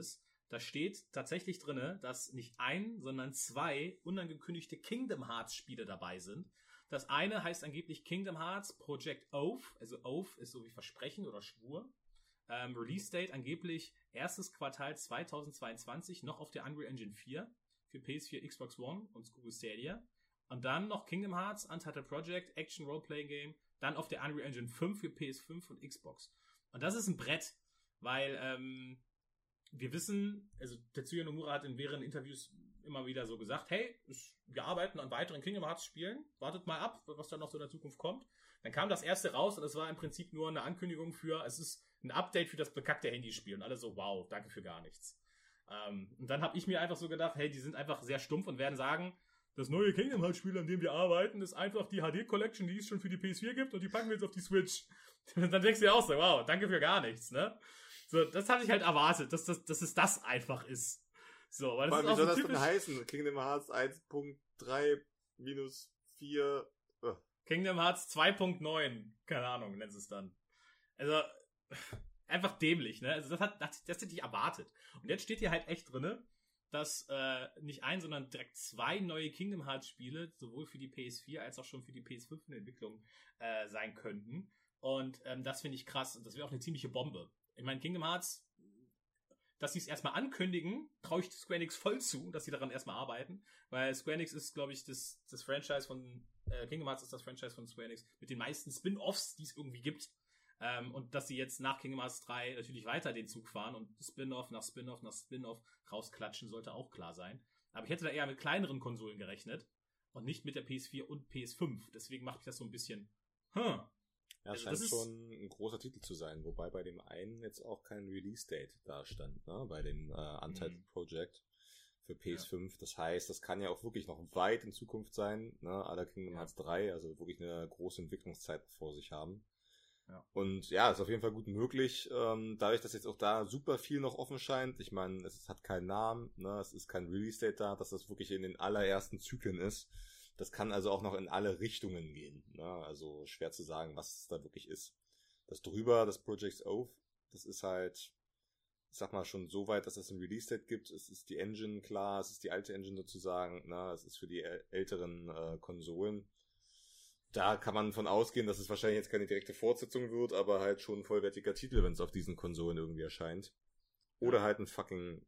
[SPEAKER 6] da steht tatsächlich drinne, dass nicht ein, sondern 2 unangekündigte Kingdom Hearts Spiele dabei sind. Das eine heißt angeblich Kingdom Hearts Project Oath, also Oath ist so wie Versprechen oder Schwur. Release Date angeblich erstes Quartal 2022, noch auf der Unreal Engine 4 für PS4, Xbox One und Google Stadia. Und dann noch Kingdom Hearts, Untitled Project, Action Roleplaying Game, dann auf der Unreal Engine 5 für PS5 und Xbox. Und das ist ein Brett, weil wir wissen, also Tetsuya Nomura hat in mehreren Interviews immer wieder so gesagt, hey, wir arbeiten an weiteren Kingdom Hearts Spielen, wartet mal ab, was da noch so in der Zukunft kommt. Dann kam das erste raus und es war im Prinzip nur eine Ankündigung für, es ist ein Update für das bekackte Handyspiel. Und alle so, wow, danke für gar nichts. Und dann habe ich mir einfach so gedacht, hey, die sind einfach sehr stumpf und werden sagen, das neue Kingdom Hearts Spiel, an dem wir arbeiten, ist einfach die HD Collection, die es schon für die PS4 gibt und die packen wir jetzt auf die Switch. Und dann denkst du dir auch so, wow, danke für gar nichts, ne? So, das hatte ich halt erwartet, dass es das einfach ist. So, weil das ist
[SPEAKER 7] Wie
[SPEAKER 6] auch
[SPEAKER 7] soll
[SPEAKER 6] so
[SPEAKER 7] das
[SPEAKER 6] typisch.
[SPEAKER 7] denn heißen? Kingdom Hearts 1.3-4.
[SPEAKER 6] Kingdom Hearts 2.9, keine Ahnung, nennen sie es dann. Also, einfach dämlich, ne? Also das hätte ich erwartet. Und jetzt steht hier halt echt drinne, dass nicht ein, sondern direkt 2 neue Kingdom Hearts Spiele, sowohl für die PS4 als auch schon für die PS5 in Entwicklung sein könnten. Und das finde ich krass. Und das wäre auch eine ziemliche Bombe. Ich meine, Kingdom Hearts, dass sie es erstmal ankündigen, traue ich Square Enix voll zu, dass sie daran erstmal arbeiten. Weil Square Enix ist, glaube ich, das Franchise von Kingdom Hearts ist das Franchise von Square Enix mit den meisten Spin-Offs, die es irgendwie gibt. Und dass sie jetzt nach Kingdom Hearts 3 natürlich weiter den Zug fahren und Spin-Off nach Spin-Off nach Spin-Off rausklatschen, sollte auch klar sein. Aber ich hätte da eher mit kleineren Konsolen gerechnet und nicht mit der PS4 und PS5. Deswegen macht mich das so ein bisschen,
[SPEAKER 7] Ja,
[SPEAKER 6] Also
[SPEAKER 7] scheint
[SPEAKER 6] das ist-
[SPEAKER 7] schon ein großer Titel zu sein, wobei bei dem einen jetzt auch kein Release-Date da stand, ne? Bei dem Untitled Project für PS5. Das heißt, das kann ja auch wirklich noch weit in Zukunft sein, ne? À la Kingdom Hearts 3, also wirklich eine große Entwicklungszeit vor sich haben.
[SPEAKER 6] Ja.
[SPEAKER 7] Und ja, ist auf jeden Fall gut möglich, dadurch, dass jetzt auch da super viel noch offen scheint. Ich meine, es hat keinen Namen, ne? Es ist kein Release-Date da, dass das wirklich in den allerersten Zyklen ist. Das kann also auch noch in alle Richtungen gehen, ne? Also schwer zu sagen, was es da wirklich ist. Das drüber, das Project Oath, das ist halt, ich sag mal, schon so weit, dass es ein Release-Date gibt. Es ist die Engine klar, es ist die alte Engine sozusagen, ne? Es ist für die älteren Konsolen. Da kann man von ausgehen, dass es wahrscheinlich jetzt keine direkte Fortsetzung wird, aber halt schon ein vollwertiger Titel, wenn es auf diesen Konsolen irgendwie erscheint. Oder halt ein fucking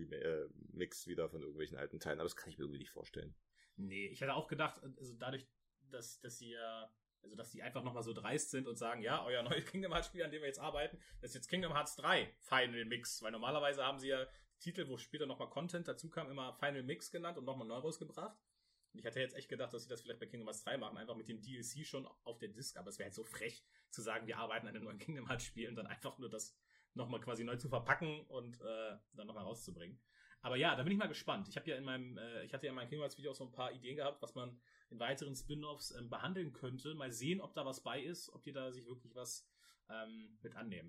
[SPEAKER 7] Mix wieder von irgendwelchen alten Teilen, aber das kann ich mir irgendwie nicht vorstellen.
[SPEAKER 6] nee, ich hätte auch gedacht, also dadurch, dass sie dass die einfach nochmal so dreist sind und sagen, ja, euer neues Kingdom Hearts Spiel, an dem wir jetzt arbeiten, das ist jetzt Kingdom Hearts 3 Final Mix, weil normalerweise haben sie ja Titel, wo später nochmal Content dazu kam, immer Final Mix genannt und nochmal neu rausgebracht. Und ich hatte jetzt echt gedacht, dass sie das vielleicht bei Kingdom Hearts 3 machen, einfach mit dem DLC schon auf der Disc, aber es wäre halt so frech zu sagen, wir arbeiten an einem neuen Kingdom Hearts Spiel und dann einfach nur das nochmal quasi neu zu verpacken und dann nochmal rauszubringen. Aber ja, da bin ich mal gespannt. Ich hatte ja in meinem Kingdom Hearts Video auch so ein paar Ideen gehabt, was man in weiteren Spin-Offs behandeln könnte. Mal sehen, ob da was bei ist, ob die da sich wirklich was mit annehmen.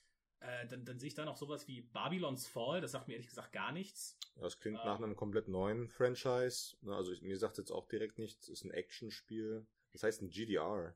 [SPEAKER 6] Dann sehe ich da noch sowas wie Babylon's Fall, das sagt mir ehrlich gesagt gar nichts.
[SPEAKER 7] Das klingt nach einem komplett neuen Franchise. Also mir sagt jetzt auch direkt nichts. Es ist ein Actionspiel. Das heißt ein GDR.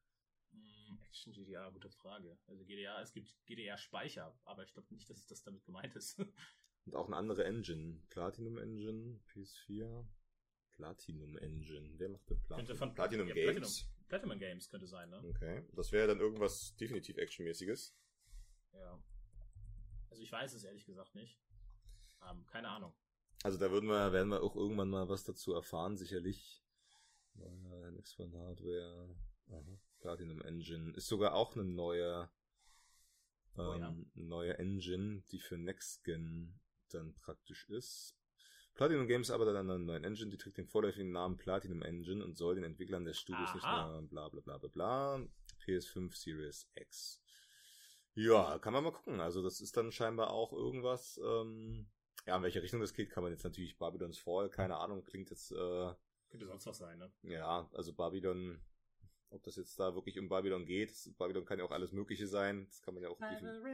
[SPEAKER 6] Action GDR, gute Frage. Also es gibt GDR-Speicher, aber ich glaube nicht, dass das damit gemeint ist.
[SPEAKER 7] Und auch eine andere Engine. Platinum Engine, PS4. Platinum Engine. Wer macht denn
[SPEAKER 6] Könnte von
[SPEAKER 7] Platinum
[SPEAKER 6] ja,
[SPEAKER 7] Games?
[SPEAKER 6] Platinum Games könnte sein, ne?
[SPEAKER 7] Okay. Das wäre dann irgendwas definitiv Actionmäßiges.
[SPEAKER 6] Ja. Also ich weiß es ehrlich gesagt nicht. Keine Ahnung.
[SPEAKER 7] Also da werden wir auch irgendwann mal was dazu erfahren, sicherlich. Nichts von Hardware. Aha. Platinum Engine. Ist sogar auch eine neue Engine, die für Next Gen dann praktisch ist. Platinum Games arbeitet an einer neuen Engine, die trägt den vorläufigen Namen Platinum Engine und soll den Entwicklern des Studios nicht mehr bla bla bla bla bla. PS5 Series X. Ja, kann man mal gucken. Also das ist dann scheinbar auch irgendwas, in welche Richtung das geht, kann man jetzt natürlich Babylon's Fall, keine Ahnung, klingt jetzt,
[SPEAKER 6] Könnte sonst was sein, ne?
[SPEAKER 7] ja, also Babylon Ob das jetzt da wirklich um Babylon geht. Babylon kann ja auch alles Mögliche sein. Das kann man ja auch...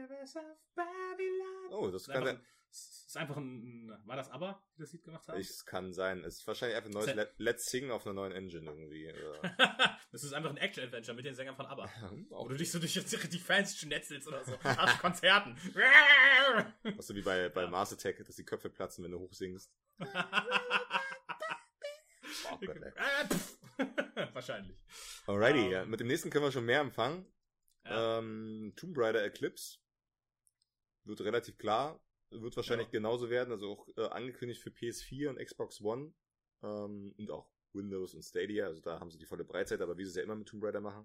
[SPEAKER 7] Oh, das kann ja...
[SPEAKER 6] Es ist einfach war das ABBA, die das Lied gemacht haben?
[SPEAKER 7] Es kann sein. Es ist wahrscheinlich einfach ein neues Let's Sing auf einer neuen Engine irgendwie.
[SPEAKER 6] Das ist einfach ein Action-Adventure mit den Sängern von ABBA.
[SPEAKER 7] Auch
[SPEAKER 6] Wo du dich so durch die Fans schnetzelst oder so. Auf Konzerten.
[SPEAKER 7] Was so wie bei Mars Attack, dass die Köpfe platzen, wenn du hochsingst. Oh Gott, ey.
[SPEAKER 6] Wahrscheinlich.
[SPEAKER 7] Alrighty, ja. Mit dem nächsten können wir schon mehr empfangen.
[SPEAKER 6] Ja.
[SPEAKER 7] Tomb Raider Eclipse. Wird relativ klar. Wird wahrscheinlich genauso werden. Also auch angekündigt für PS4 und Xbox One. Und auch Windows und Stadia. Also da haben sie die volle Breitseite, aber wie sie es ja immer mit Tomb Raider machen.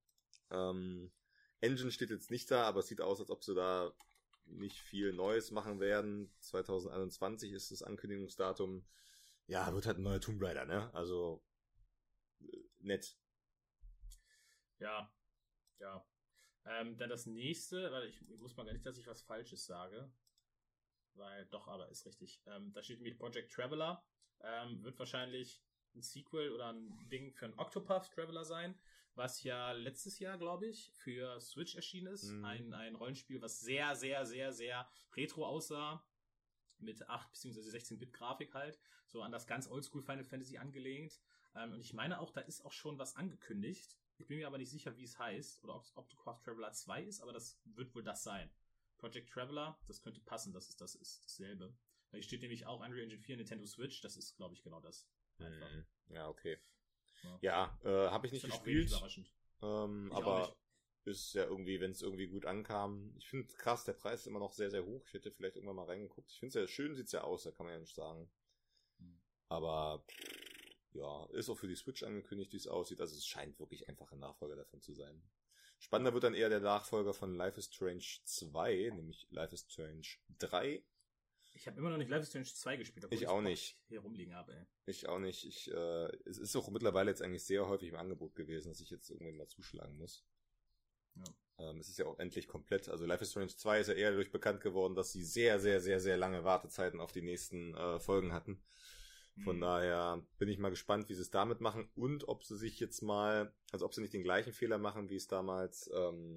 [SPEAKER 7] Engine steht jetzt nicht da, aber es sieht aus, als ob sie da nicht viel Neues machen werden. 2021 ist das Ankündigungsdatum. Ja, wird halt ein neuer Tomb Raider, ne? Also nett.
[SPEAKER 6] Ja. Dann das nächste, weil ich muss mal gar nicht, dass ich was Falsches sage. Weil, doch, aber ist richtig. Da steht nämlich Project Traveler. Wird wahrscheinlich ein Sequel oder ein Ding für einen Octopath Traveler sein, was ja letztes Jahr, glaube ich, für Switch erschienen ist. Ein Rollenspiel, was sehr, sehr, sehr, sehr retro aussah. Mit 8 bzw. 16-Bit-Grafik halt. So an das ganz Oldschool Final Fantasy angelehnt. Und ich meine auch, da ist auch schon was angekündigt. Ich bin mir aber nicht sicher, wie es heißt. Oder ob es Octopath Traveler 2 ist, aber das wird wohl das sein. Project Traveler, das könnte passen, das ist dasselbe. Da steht nämlich auch Unreal Engine 4, Nintendo Switch, das ist, glaube ich, genau das. Einfach.
[SPEAKER 7] Ja, okay. Ja, habe ich nicht gespielt.
[SPEAKER 6] Überraschend.
[SPEAKER 7] Aber ist ja irgendwie, wenn es irgendwie gut ankam. Ich finde krass, der Preis ist immer noch sehr, sehr hoch. Ich hätte vielleicht irgendwann mal reingeguckt. Ich finde es ja schön, sieht's ja aus, da kann man ja nicht sagen. Aber ja, ist auch für die Switch angekündigt, wie es aussieht. Also es scheint wirklich einfach ein Nachfolger davon zu sein. Spannender wird dann eher der Nachfolger von Life is Strange 2, nämlich Life is Strange 3.
[SPEAKER 6] Ich habe immer noch nicht Life is Strange 2 gespielt, obwohl
[SPEAKER 7] ich auch nicht.
[SPEAKER 6] Hier rumliegen habe, ey.
[SPEAKER 7] Ich auch nicht. Es ist auch mittlerweile jetzt eigentlich sehr häufig im Angebot gewesen, dass ich jetzt irgendwann mal zuschlagen muss. Ja. Es ist ja auch endlich komplett. Also Life is Strange 2 ist ja eher dadurch bekannt geworden, dass sie sehr, sehr, sehr, sehr lange Wartezeiten auf die nächsten Folgen hatten. Von daher bin ich mal gespannt, wie sie es damit machen und ob sie sich jetzt mal, also ob sie nicht den gleichen Fehler machen, wie es damals,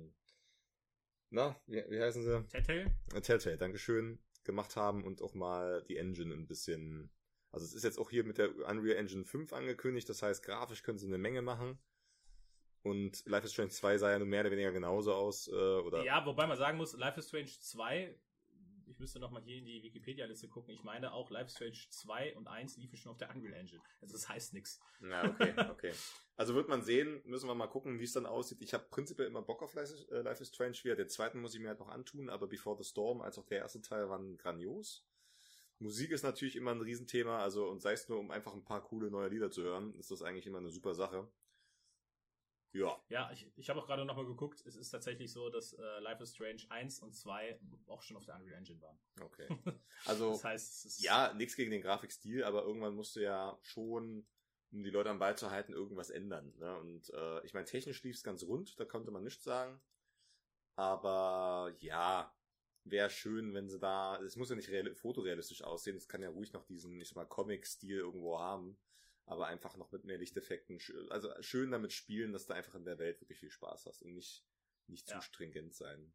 [SPEAKER 7] wie heißen sie? Telltale, Dankeschön, gemacht haben und auch mal die Engine ein bisschen, also es ist jetzt auch hier mit der Unreal Engine 5 angekündigt, das heißt, grafisch können sie eine Menge machen. Und Life is Strange 2 sah ja nur mehr oder weniger genauso aus, oder?
[SPEAKER 6] Ja, wobei man sagen muss, Life is Strange 2, ich müsste nochmal hier in die Wikipedia-Liste gucken, ich meine auch Life is Strange 2 und 1 liefen schon auf der Unreal Engine. Also das heißt nichts.
[SPEAKER 7] Ja, okay. Also wird man sehen, müssen wir mal gucken, wie es dann aussieht. Ich habe prinzipiell immer Bock auf Life is Strange 4. Den zweiten muss ich mir halt noch antun, aber Before the Storm als auch der erste Teil waren grandios. Musik ist natürlich immer ein Riesenthema, also und sei es nur, um einfach ein paar coole neue Lieder zu hören, ist das eigentlich immer eine super Sache. Ja,
[SPEAKER 6] ich habe auch gerade nochmal geguckt, es ist tatsächlich so, dass Life is Strange 1 und 2 auch schon auf der Unreal Engine waren.
[SPEAKER 7] Okay. Also,
[SPEAKER 6] das heißt, es ist
[SPEAKER 7] ja, nichts gegen den Grafikstil, aber irgendwann musst du ja schon, um die Leute am Ball zu halten, irgendwas ändern. Ne? Und ich meine, technisch lief es ganz rund, da konnte man nichts sagen. Aber ja, wäre schön, wenn sie da, es muss ja nicht fotorealistisch aussehen, es kann ja ruhig noch diesen, ich sag mal, Comic-Stil irgendwo haben. Aber einfach noch mit mehr Lichteffekten, also schön damit spielen, dass du einfach in der Welt wirklich viel Spaß hast und nicht zu stringent sein.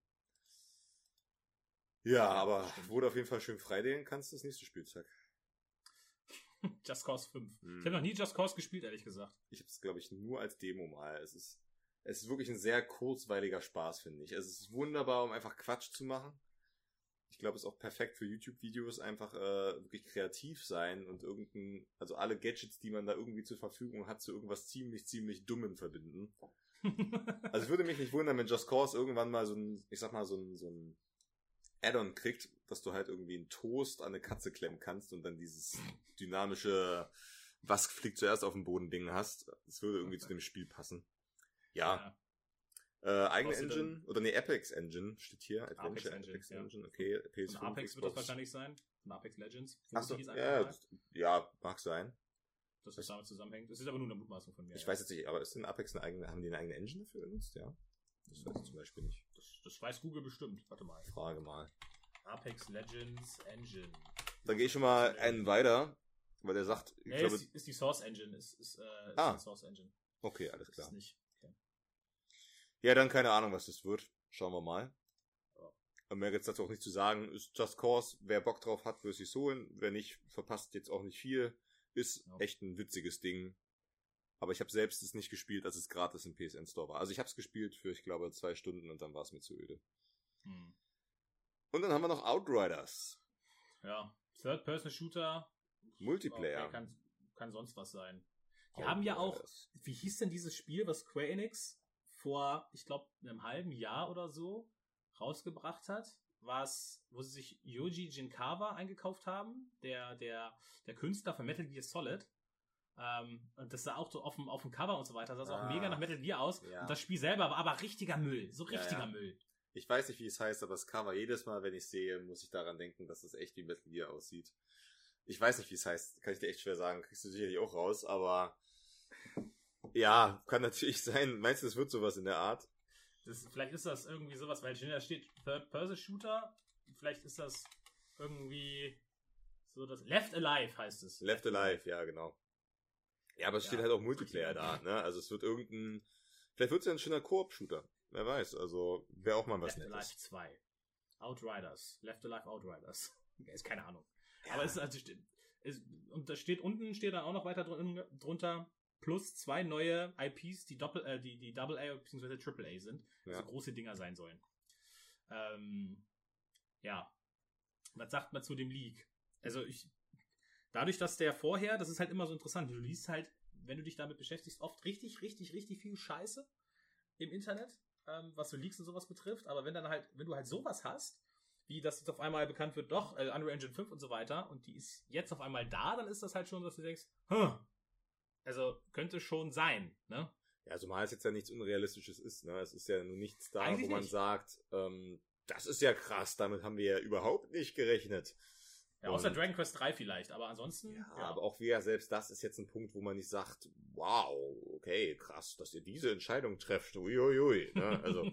[SPEAKER 7] Ja, aber wo du auf jeden Fall schön freideelen kannst, das nächste Spielzeug.
[SPEAKER 6] Just Cause 5. Ich habe noch nie Just Cause gespielt, ehrlich gesagt.
[SPEAKER 7] Ich habe es, glaube ich, nur als Demo mal. Es ist wirklich ein sehr kurzweiliger Spaß, finde ich. Es ist wunderbar, um einfach Quatsch zu machen. Ich glaube, es ist auch perfekt für YouTube-Videos, einfach wirklich kreativ sein und also alle Gadgets, die man da irgendwie zur Verfügung hat, zu irgendwas ziemlich, ziemlich Dummem verbinden. Also ich würde mich nicht wundern, wenn Just Cause irgendwann mal so ein Add-on kriegt, dass du halt irgendwie einen Toast an eine Katze klemmen kannst und dann dieses dynamische was fliegt zuerst auf den Boden Ding hast. Das würde irgendwie zu dem Spiel passen. Ja. Eigene Engine, oder nee, Apex Engine steht hier.
[SPEAKER 6] Apex Engine,
[SPEAKER 7] okay. PS5,
[SPEAKER 6] von Apex
[SPEAKER 7] Xbox.
[SPEAKER 6] wird das wahrscheinlich sein. Von Apex Legends.
[SPEAKER 7] Achso, ja, mag sein.
[SPEAKER 6] Dass das damit zusammenhängt. Das ist aber nur eine Mutmaßung von mir.
[SPEAKER 7] Ich weiß jetzt nicht, aber ist denn Apex haben die eine eigene Engine dafür benutzt? Ja. Das weiß ich zum Beispiel nicht.
[SPEAKER 6] Das weiß Google bestimmt. Warte mal.
[SPEAKER 7] Frage mal.
[SPEAKER 6] Apex Legends Engine.
[SPEAKER 7] Dann gehe ich schon mal einen weiter, weil der sagt,
[SPEAKER 6] ist die Source Engine. Ist die Source Engine.
[SPEAKER 7] Okay, alles klar.
[SPEAKER 6] Ist nicht. Okay.
[SPEAKER 7] Ja, dann keine Ahnung, was das wird. Schauen wir mal. Mehr gibt's dazu auch nicht zu sagen. Ist Just Cause, wer Bock drauf hat, wird sich's holen. Wer nicht, verpasst jetzt auch nicht viel. Ist echt ein witziges Ding. Aber ich habe selbst es nicht gespielt, als es gratis im PSN Store war. Also ich habe es gespielt für, ich glaube, 2 Stunden und dann war es mir zu öde. Und dann haben wir noch Outriders.
[SPEAKER 6] Ja, Third-Person-Shooter.
[SPEAKER 7] Multiplayer.
[SPEAKER 6] Okay, kann sonst was sein. Die haben ja auch, wie hieß denn dieses Spiel, was Square Enix vor, ich glaube, einem halben Jahr oder so rausgebracht hat, wo sie sich Yoji Jinkawa eingekauft haben, der Künstler von Metal Gear Solid. Und das sah auch so auf dem Cover und so weiter, sah auch mega nach Metal Gear aus. Ja. Und das Spiel selber war aber richtiger Müll, so richtiger Müll.
[SPEAKER 7] Ich weiß nicht, wie es heißt, aber das Cover, jedes Mal, wenn ich sehe, muss ich daran denken, dass es echt wie Metal Gear aussieht. Ich weiß nicht, wie es heißt, kann ich dir echt schwer sagen, kriegst du sicherlich auch raus, aber ja, kann natürlich sein. Meinst du, es wird sowas in der Art?
[SPEAKER 6] Vielleicht ist das irgendwie sowas, weil da steht Third-Person-Shooter, vielleicht ist das irgendwie so das Left Alive heißt es.
[SPEAKER 7] Left Alive, ja, genau. Ja, aber es steht halt auch Multiplayer da, ne? Also es wird vielleicht wird es ja ein schöner Koop-Shooter. Wer weiß, also wäre auch mal was Nettes.
[SPEAKER 6] Left Alive 2. Outriders. Left Alive Outriders. Ist keine Ahnung. Ja. Aber es ist also und da steht unten dann auch noch weiter drunter plus 2 neue IPs, die Double A bzw. Triple A sind, also große Dinger sein sollen. Ja. Was sagt man zu dem Leak? Also dadurch, dass der vorher, das ist halt immer so interessant, du liest halt, wenn du dich damit beschäftigst, oft richtig, richtig, richtig viel Scheiße im Internet, was so Leaks und sowas betrifft, aber wenn du halt sowas hast, wie das jetzt auf einmal bekannt wird, doch, Unreal Engine 5 und so weiter, und die ist jetzt auf einmal da, dann ist das halt schon, dass du denkst, also könnte schon sein, ne?
[SPEAKER 7] Ja, zumal es jetzt ja nichts Unrealistisches ist, ne? Es ist ja nur nichts da,
[SPEAKER 6] eigentlich
[SPEAKER 7] wo man sagt, das ist ja krass, damit haben wir ja überhaupt nicht gerechnet.
[SPEAKER 6] Ja, außer Dragon Quest 3 vielleicht, aber ansonsten...
[SPEAKER 7] Ja, aber auch wieder, selbst das ist jetzt ein Punkt, wo man nicht sagt, wow, okay, krass, dass ihr diese Entscheidung trefft, uiuiui, ne? Also,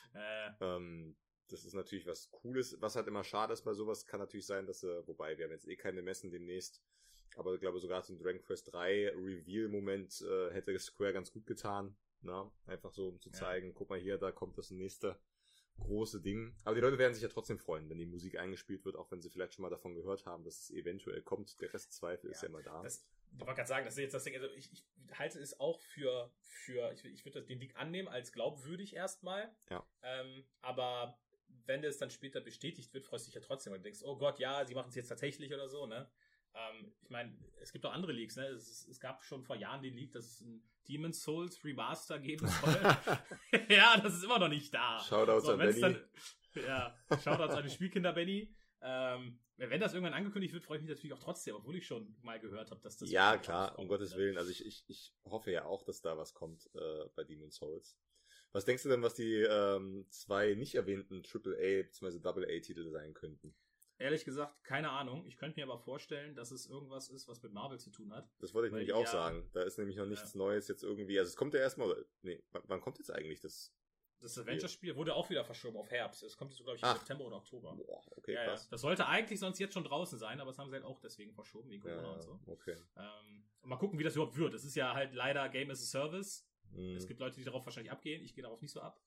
[SPEAKER 7] das ist natürlich was Cooles, was halt immer schade ist bei sowas, kann natürlich sein, dass wobei, wir haben jetzt keine Messen demnächst, aber ich glaube sogar zum Dragon Quest 3 Reveal-Moment hätte Square ganz gut getan, ne? Einfach so, um zu zeigen, guck mal hier, da kommt das nächste große Ding. Aber die Leute werden sich ja trotzdem freuen, wenn die Musik eingespielt wird, auch wenn sie vielleicht schon mal davon gehört haben, dass es eventuell kommt. Der Restzweifel ist ja immer da.
[SPEAKER 6] Ich wollte gerade sagen, das ist jetzt das Ding, also ich halte es auch für ich würde den Leak annehmen als glaubwürdig erstmal.
[SPEAKER 7] Ja.
[SPEAKER 6] Aber wenn das dann später bestätigt wird, freust du dich ja trotzdem, weil du denkst, oh Gott, ja, sie machen es jetzt tatsächlich oder so, ne? Ich meine, es gibt auch andere Leaks, ne? Es gab schon vor Jahren den Leak, dass es ein Demon's Souls Remaster geben soll. Ja, das ist immer noch nicht da.
[SPEAKER 7] Shoutouts an Benny.
[SPEAKER 6] Shoutouts an die Spielkinder Benny. Wenn das irgendwann angekündigt wird, freue ich mich natürlich auch trotzdem, obwohl ich schon mal gehört habe, dass das...
[SPEAKER 7] Ja, klar, um Gottes Willen. Also ich hoffe ja auch, dass da was kommt bei Demon's Souls. Was denkst du denn, was die 2 nicht erwähnten AAA bzw. AA-Titel sein könnten?
[SPEAKER 6] Ehrlich gesagt, keine Ahnung. Ich könnte mir aber vorstellen, dass es irgendwas ist, was mit Marvel zu tun hat.
[SPEAKER 7] Das wollte ich nämlich auch sagen. Da ist nämlich noch nichts Neues jetzt irgendwie. Also es kommt ja erstmal... Nee, wann kommt jetzt eigentlich das?
[SPEAKER 6] Das Adventure-Spiel wurde auch wieder verschoben auf Herbst. Es kommt jetzt, glaube ich, im September oder Oktober.
[SPEAKER 7] Boah, okay, krass.
[SPEAKER 6] Das sollte eigentlich sonst jetzt schon draußen sein, aber das haben sie halt auch deswegen verschoben, wegen Corona und so.
[SPEAKER 7] Okay.
[SPEAKER 6] Mal gucken, wie das überhaupt wird. Es ist ja halt leider Game as a Service. Es gibt Leute, die darauf wahrscheinlich abgehen. Ich gehe darauf nicht so ab.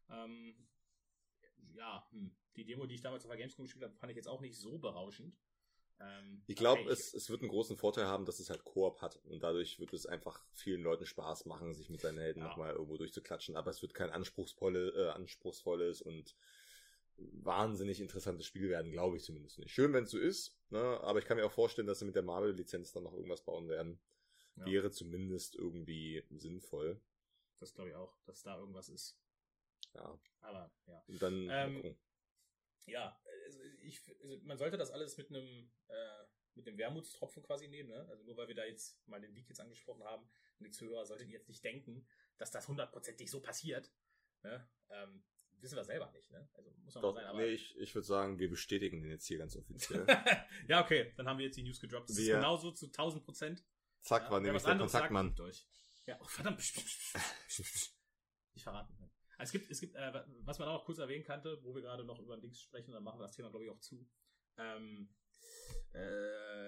[SPEAKER 6] Die Demo, die ich damals auf der Gamescom gespielt habe, fand ich jetzt auch nicht so berauschend.
[SPEAKER 7] Ich glaube, es wird einen großen Vorteil haben, dass es halt Koop hat und dadurch wird es einfach vielen Leuten Spaß machen, sich mit seinen Helden nochmal irgendwo durchzuklatschen, aber es wird kein anspruchsvolles und wahnsinnig interessantes Spiel werden, glaube ich zumindest nicht. Schön, wenn es so ist, ne? Aber ich kann mir auch vorstellen, dass sie mit der Marvel-Lizenz dann noch irgendwas bauen werden. Ja. Wäre zumindest irgendwie sinnvoll.
[SPEAKER 6] Das glaube ich auch, dass da irgendwas ist.
[SPEAKER 7] Ja.
[SPEAKER 6] Aber, ja.
[SPEAKER 7] Und dann mal gucken.
[SPEAKER 6] Ja, man sollte das alles mit einem Wermutstropfen quasi nehmen, ne? Also nur weil wir da jetzt mal den Leak jetzt angesprochen haben, und die Zuhörer sollten jetzt nicht denken, dass das 100%ig so passiert, ne? Wissen wir selber nicht, ne? Also muss man
[SPEAKER 7] Doch,
[SPEAKER 6] mal sein, aber...
[SPEAKER 7] Nee, ich würde sagen, wir bestätigen den jetzt hier ganz offiziell.
[SPEAKER 6] Ja, okay, dann haben wir jetzt die News gedroppt. Das ist genauso zu 1000%.
[SPEAKER 7] Zack, war nämlich der Kontaktmann.
[SPEAKER 6] Ja, oh, verdammt. Nicht verraten. Es gibt, was man auch noch kurz erwähnen kannte, wo wir gerade noch über Links sprechen, dann machen wir das Thema, glaube ich, auch zu.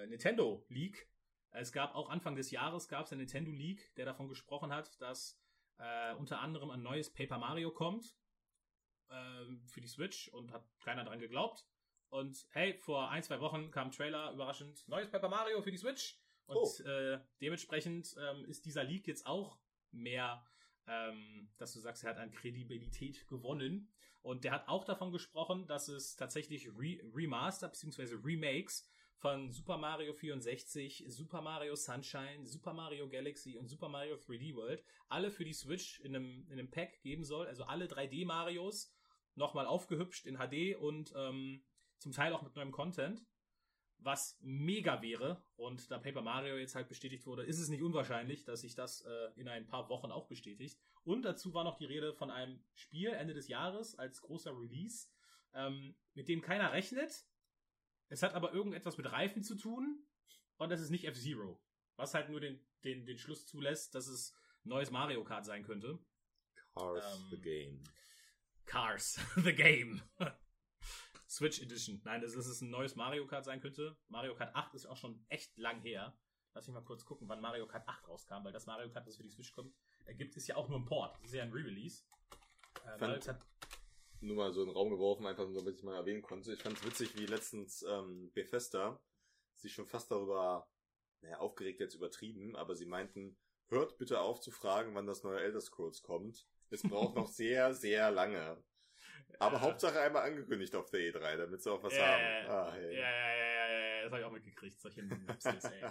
[SPEAKER 6] Nintendo Leak. Es gab auch Anfang des Jahres ein Nintendo Leak, der davon gesprochen hat, dass unter anderem ein neues Paper Mario kommt für die Switch und hat keiner dran geglaubt. Und hey, vor 1-2 Wochen kam ein Trailer, überraschend, neues Paper Mario für die Switch. Und dementsprechend ist dieser Leak jetzt auch mehr, dass du sagst, er hat an Kredibilität gewonnen. Und der hat auch davon gesprochen, dass es tatsächlich Remaster bzw. Remakes von Super Mario 64, Super Mario Sunshine, Super Mario Galaxy und Super Mario 3D World alle für die Switch in einem Pack geben soll. Also alle 3D-Marios nochmal aufgehübscht in HD und zum Teil auch mit neuem Content, was mega wäre. Und da Paper Mario jetzt halt bestätigt wurde, ist es nicht unwahrscheinlich, dass sich das in ein paar Wochen auch bestätigt. Und dazu war noch die Rede von einem Spiel Ende des Jahres als großer Release, mit dem keiner rechnet. Es hat aber irgendetwas mit Reifen zu tun und es ist nicht F-Zero. Was halt nur den Schluss zulässt, dass es neues Mario Kart sein könnte.
[SPEAKER 7] Cars the Game.
[SPEAKER 6] Cars the Game. Switch Edition. Nein, dass es ein neues Mario Kart sein könnte. Mario Kart 8 ist auch schon echt lang her. Lass mich mal kurz gucken, wann Mario Kart 8 rauskam, weil das Mario Kart, das für die Switch kommt, gibt, ist ja auch nur ein Port. Das ist ja ein Re-Release. Mario Kart
[SPEAKER 7] nur mal so in den Raum geworfen, einfach nur, damit ich mal erwähnen konnte. Ich fand es witzig, wie letztens Bethesda sich schon fast darüber, aufgeregt jetzt übertrieben, aber sie meinten, hört bitte auf zu fragen, wann das neue Elder Scrolls kommt. Es braucht noch sehr, sehr lange. Aber Hauptsache einmal angekündigt auf der E3, damit sie auch was haben. Hey.
[SPEAKER 6] Ja, das habe ich auch mitgekriegt. Solche Nipsels, ey.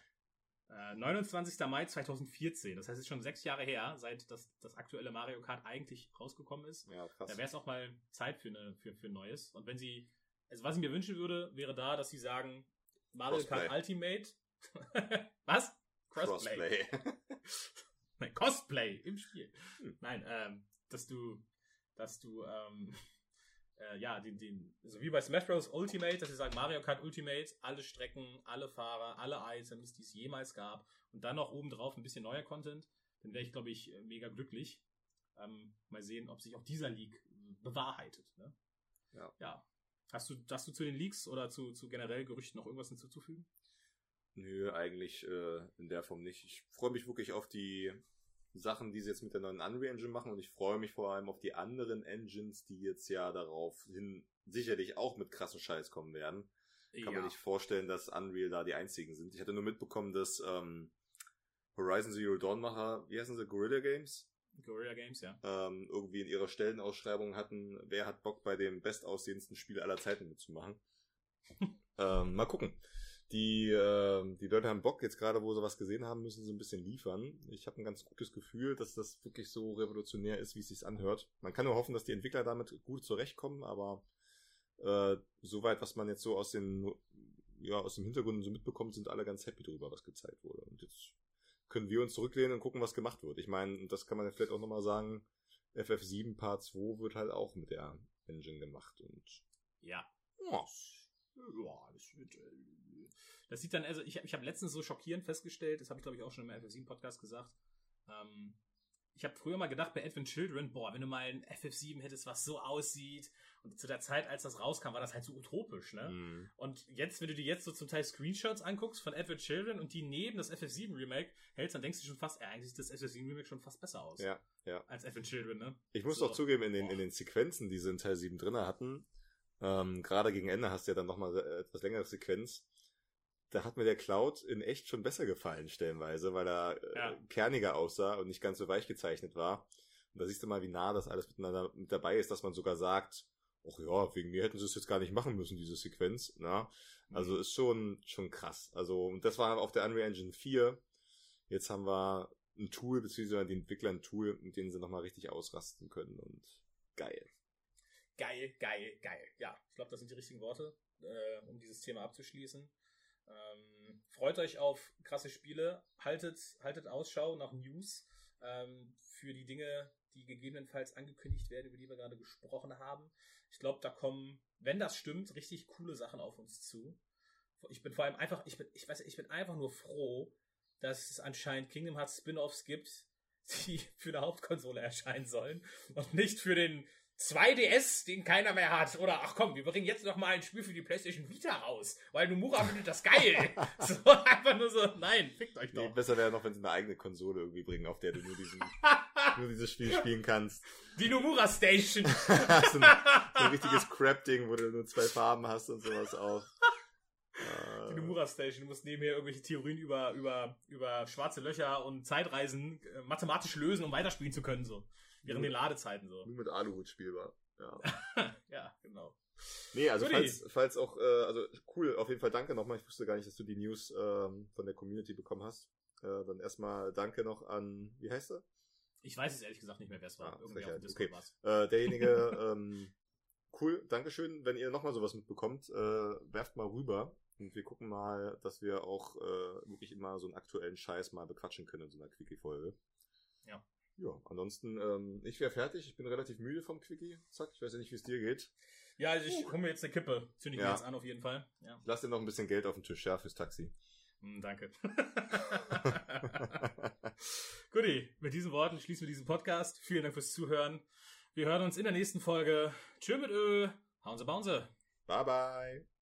[SPEAKER 6] 29. Mai 2014, das heißt, es ist schon 6 Jahre her, seit das aktuelle Mario Kart eigentlich rausgekommen ist.
[SPEAKER 7] Ja, krass.
[SPEAKER 6] Da wäre es auch mal Zeit für ein neues. Und wenn sie, also was ich mir wünschen würde, wäre da, dass sie sagen, Mario Kart Ultimate. Was? Crossplay. Nein, Cosplay im Spiel. Nein, dass du so wie bei Smash Bros. Ultimate, dass sie sagen, Mario Kart Ultimate, alle Strecken, alle Fahrer, alle Items, die es jemals gab und dann noch obendrauf ein bisschen neuer Content, dann wäre ich, glaube ich, mega glücklich. Mal sehen, ob sich auch dieser Leak bewahrheitet. Ne? Ja. Hast du zu den Leaks oder zu generell Gerüchten noch irgendwas hinzuzufügen?
[SPEAKER 7] Nö, eigentlich in der Form nicht. Ich freue mich wirklich auf die Sachen, die sie jetzt mit der neuen Unreal Engine machen und ich freue mich vor allem auf die anderen Engines, die jetzt ja daraufhin sicherlich auch mit krassen Scheiß kommen werden. Kann man nicht vorstellen, dass Unreal da die einzigen sind. Ich hatte nur mitbekommen, dass Horizon Zero Dawn Macher, wie heißen sie, Guerrilla Games?
[SPEAKER 6] Guerrilla Games, ja.
[SPEAKER 7] Irgendwie in ihrer Stellenausschreibung hatten, wer hat Bock bei dem bestaussehendsten Spiel aller Zeiten mitzumachen. Mal gucken. Die Leute haben Bock, jetzt gerade wo sie was gesehen haben, müssen sie ein bisschen liefern. Ich habe ein ganz gutes Gefühl, dass das wirklich so revolutionär ist, wie es sich anhört. Man kann nur hoffen, dass die Entwickler damit gut zurechtkommen, aber soweit, was man jetzt so aus dem Hintergrund so mitbekommt, sind alle ganz happy drüber, was gezeigt wurde. Und jetzt können wir uns zurücklehnen und gucken, was gemacht wird. Ich meine, das kann man ja vielleicht auch nochmal sagen, FF7 Part 2 wird halt auch mit der Engine gemacht. Und
[SPEAKER 6] das sieht dann, also ich habe letztens so schockierend festgestellt, das habe ich glaube ich auch schon im FF7-Podcast gesagt, ich habe früher mal gedacht bei Advent Children, wenn du mal ein FF7 hättest, was so aussieht, und zu der Zeit, als das rauskam, war das halt so utopisch, ne? Mhm. Und jetzt, wenn du dir jetzt so zum Teil Screenshots anguckst von Advent Children und die neben das FF7 Remake hältst, dann denkst du schon fast, eigentlich sieht das FF7 Remake schon fast besser aus.
[SPEAKER 7] Ja.
[SPEAKER 6] Als Advent Children, ne?
[SPEAKER 7] Ich muss doch zugeben, in den Sequenzen, die sie in Teil 7 drin hatten, gerade gegen Ende hast du ja dann nochmal etwas längere Sequenz. Da hat mir der Cloud in echt schon besser gefallen, stellenweise, weil er kerniger aussah und nicht ganz so weich gezeichnet war. Und da siehst du mal, wie nah das alles miteinander mit dabei ist, dass man sogar sagt, ach ja, wegen mir hätten sie es jetzt gar nicht machen müssen, diese Sequenz. Na? Also ist schon krass. Also, und das war auf der Unreal Engine 4. Jetzt haben wir ein Tool, beziehungsweise die Entwickler ein Tool, mit dem sie nochmal richtig ausrasten können. Und geil.
[SPEAKER 6] Geil. Ja, ich glaube, das sind die richtigen Worte, um dieses Thema abzuschließen. Freut euch auf krasse Spiele, haltet Ausschau nach News für die Dinge, die gegebenenfalls angekündigt werden, über die wir gerade gesprochen haben. Ich glaube, da kommen, wenn das stimmt, richtig coole Sachen auf uns zu. Ich bin vor allem einfach, ich bin einfach nur froh, dass es anscheinend Kingdom Hearts Spin-Offs gibt, die für eine Hauptkonsole erscheinen sollen und nicht für den 2DS, den keiner mehr hat. Oder, ach komm, wir bringen jetzt noch mal ein Spiel für die PlayStation Vita raus, weil Nomura findet das geil. So, einfach nur so, nein, fickt euch doch.
[SPEAKER 7] Nee, besser wäre noch, wenn sie eine eigene Konsole irgendwie bringen, auf der du nur diesen nur dieses Spiel spielen kannst.
[SPEAKER 6] Die Nomura Station.
[SPEAKER 7] so ein richtiges Crap-Ding, wo du nur 2 Farben hast und sowas auch.
[SPEAKER 6] Die Nomura Station. Du musst nebenher irgendwelche Theorien über schwarze Löcher und Zeitreisen mathematisch lösen, um weiterspielen zu können, so. Während den Ladezeiten, so.
[SPEAKER 7] Nur mit Aluhut spielbar. Ja.
[SPEAKER 6] Ja, genau.
[SPEAKER 7] Nee, also falls auch, also cool, auf jeden Fall danke nochmal. Ich wusste gar nicht, dass du die News von der Community bekommen hast. Dann erstmal danke noch an, wie heißt er?
[SPEAKER 6] Ich weiß es ehrlich gesagt nicht mehr, wer es war. Irgendwie auf dem Discord war's.
[SPEAKER 7] Derjenige, cool, dankeschön. Wenn ihr nochmal sowas mitbekommt, werft mal rüber. Und wir gucken mal, dass wir auch wirklich immer so einen aktuellen Scheiß mal bequatschen können in so einer Quickie-Folge.
[SPEAKER 6] Ja.
[SPEAKER 7] Ja, ansonsten, ich wäre fertig. Ich bin relativ müde vom Quickie. Zack, ich weiß ja nicht, wie es dir geht.
[SPEAKER 6] Ja, also ich hole mir jetzt eine Kippe. Zünde ich mir jetzt an, auf jeden Fall. Ja.
[SPEAKER 7] Ich lass dir noch ein bisschen Geld auf den Tisch, ja, fürs Taxi.
[SPEAKER 6] Danke. Guti, mit diesen Worten schließen wir diesen Podcast. Vielen Dank fürs Zuhören. Wir hören uns in der nächsten Folge. Tschö mit Ö. Hauen Sie, bauen Sie.
[SPEAKER 7] Bye, bye.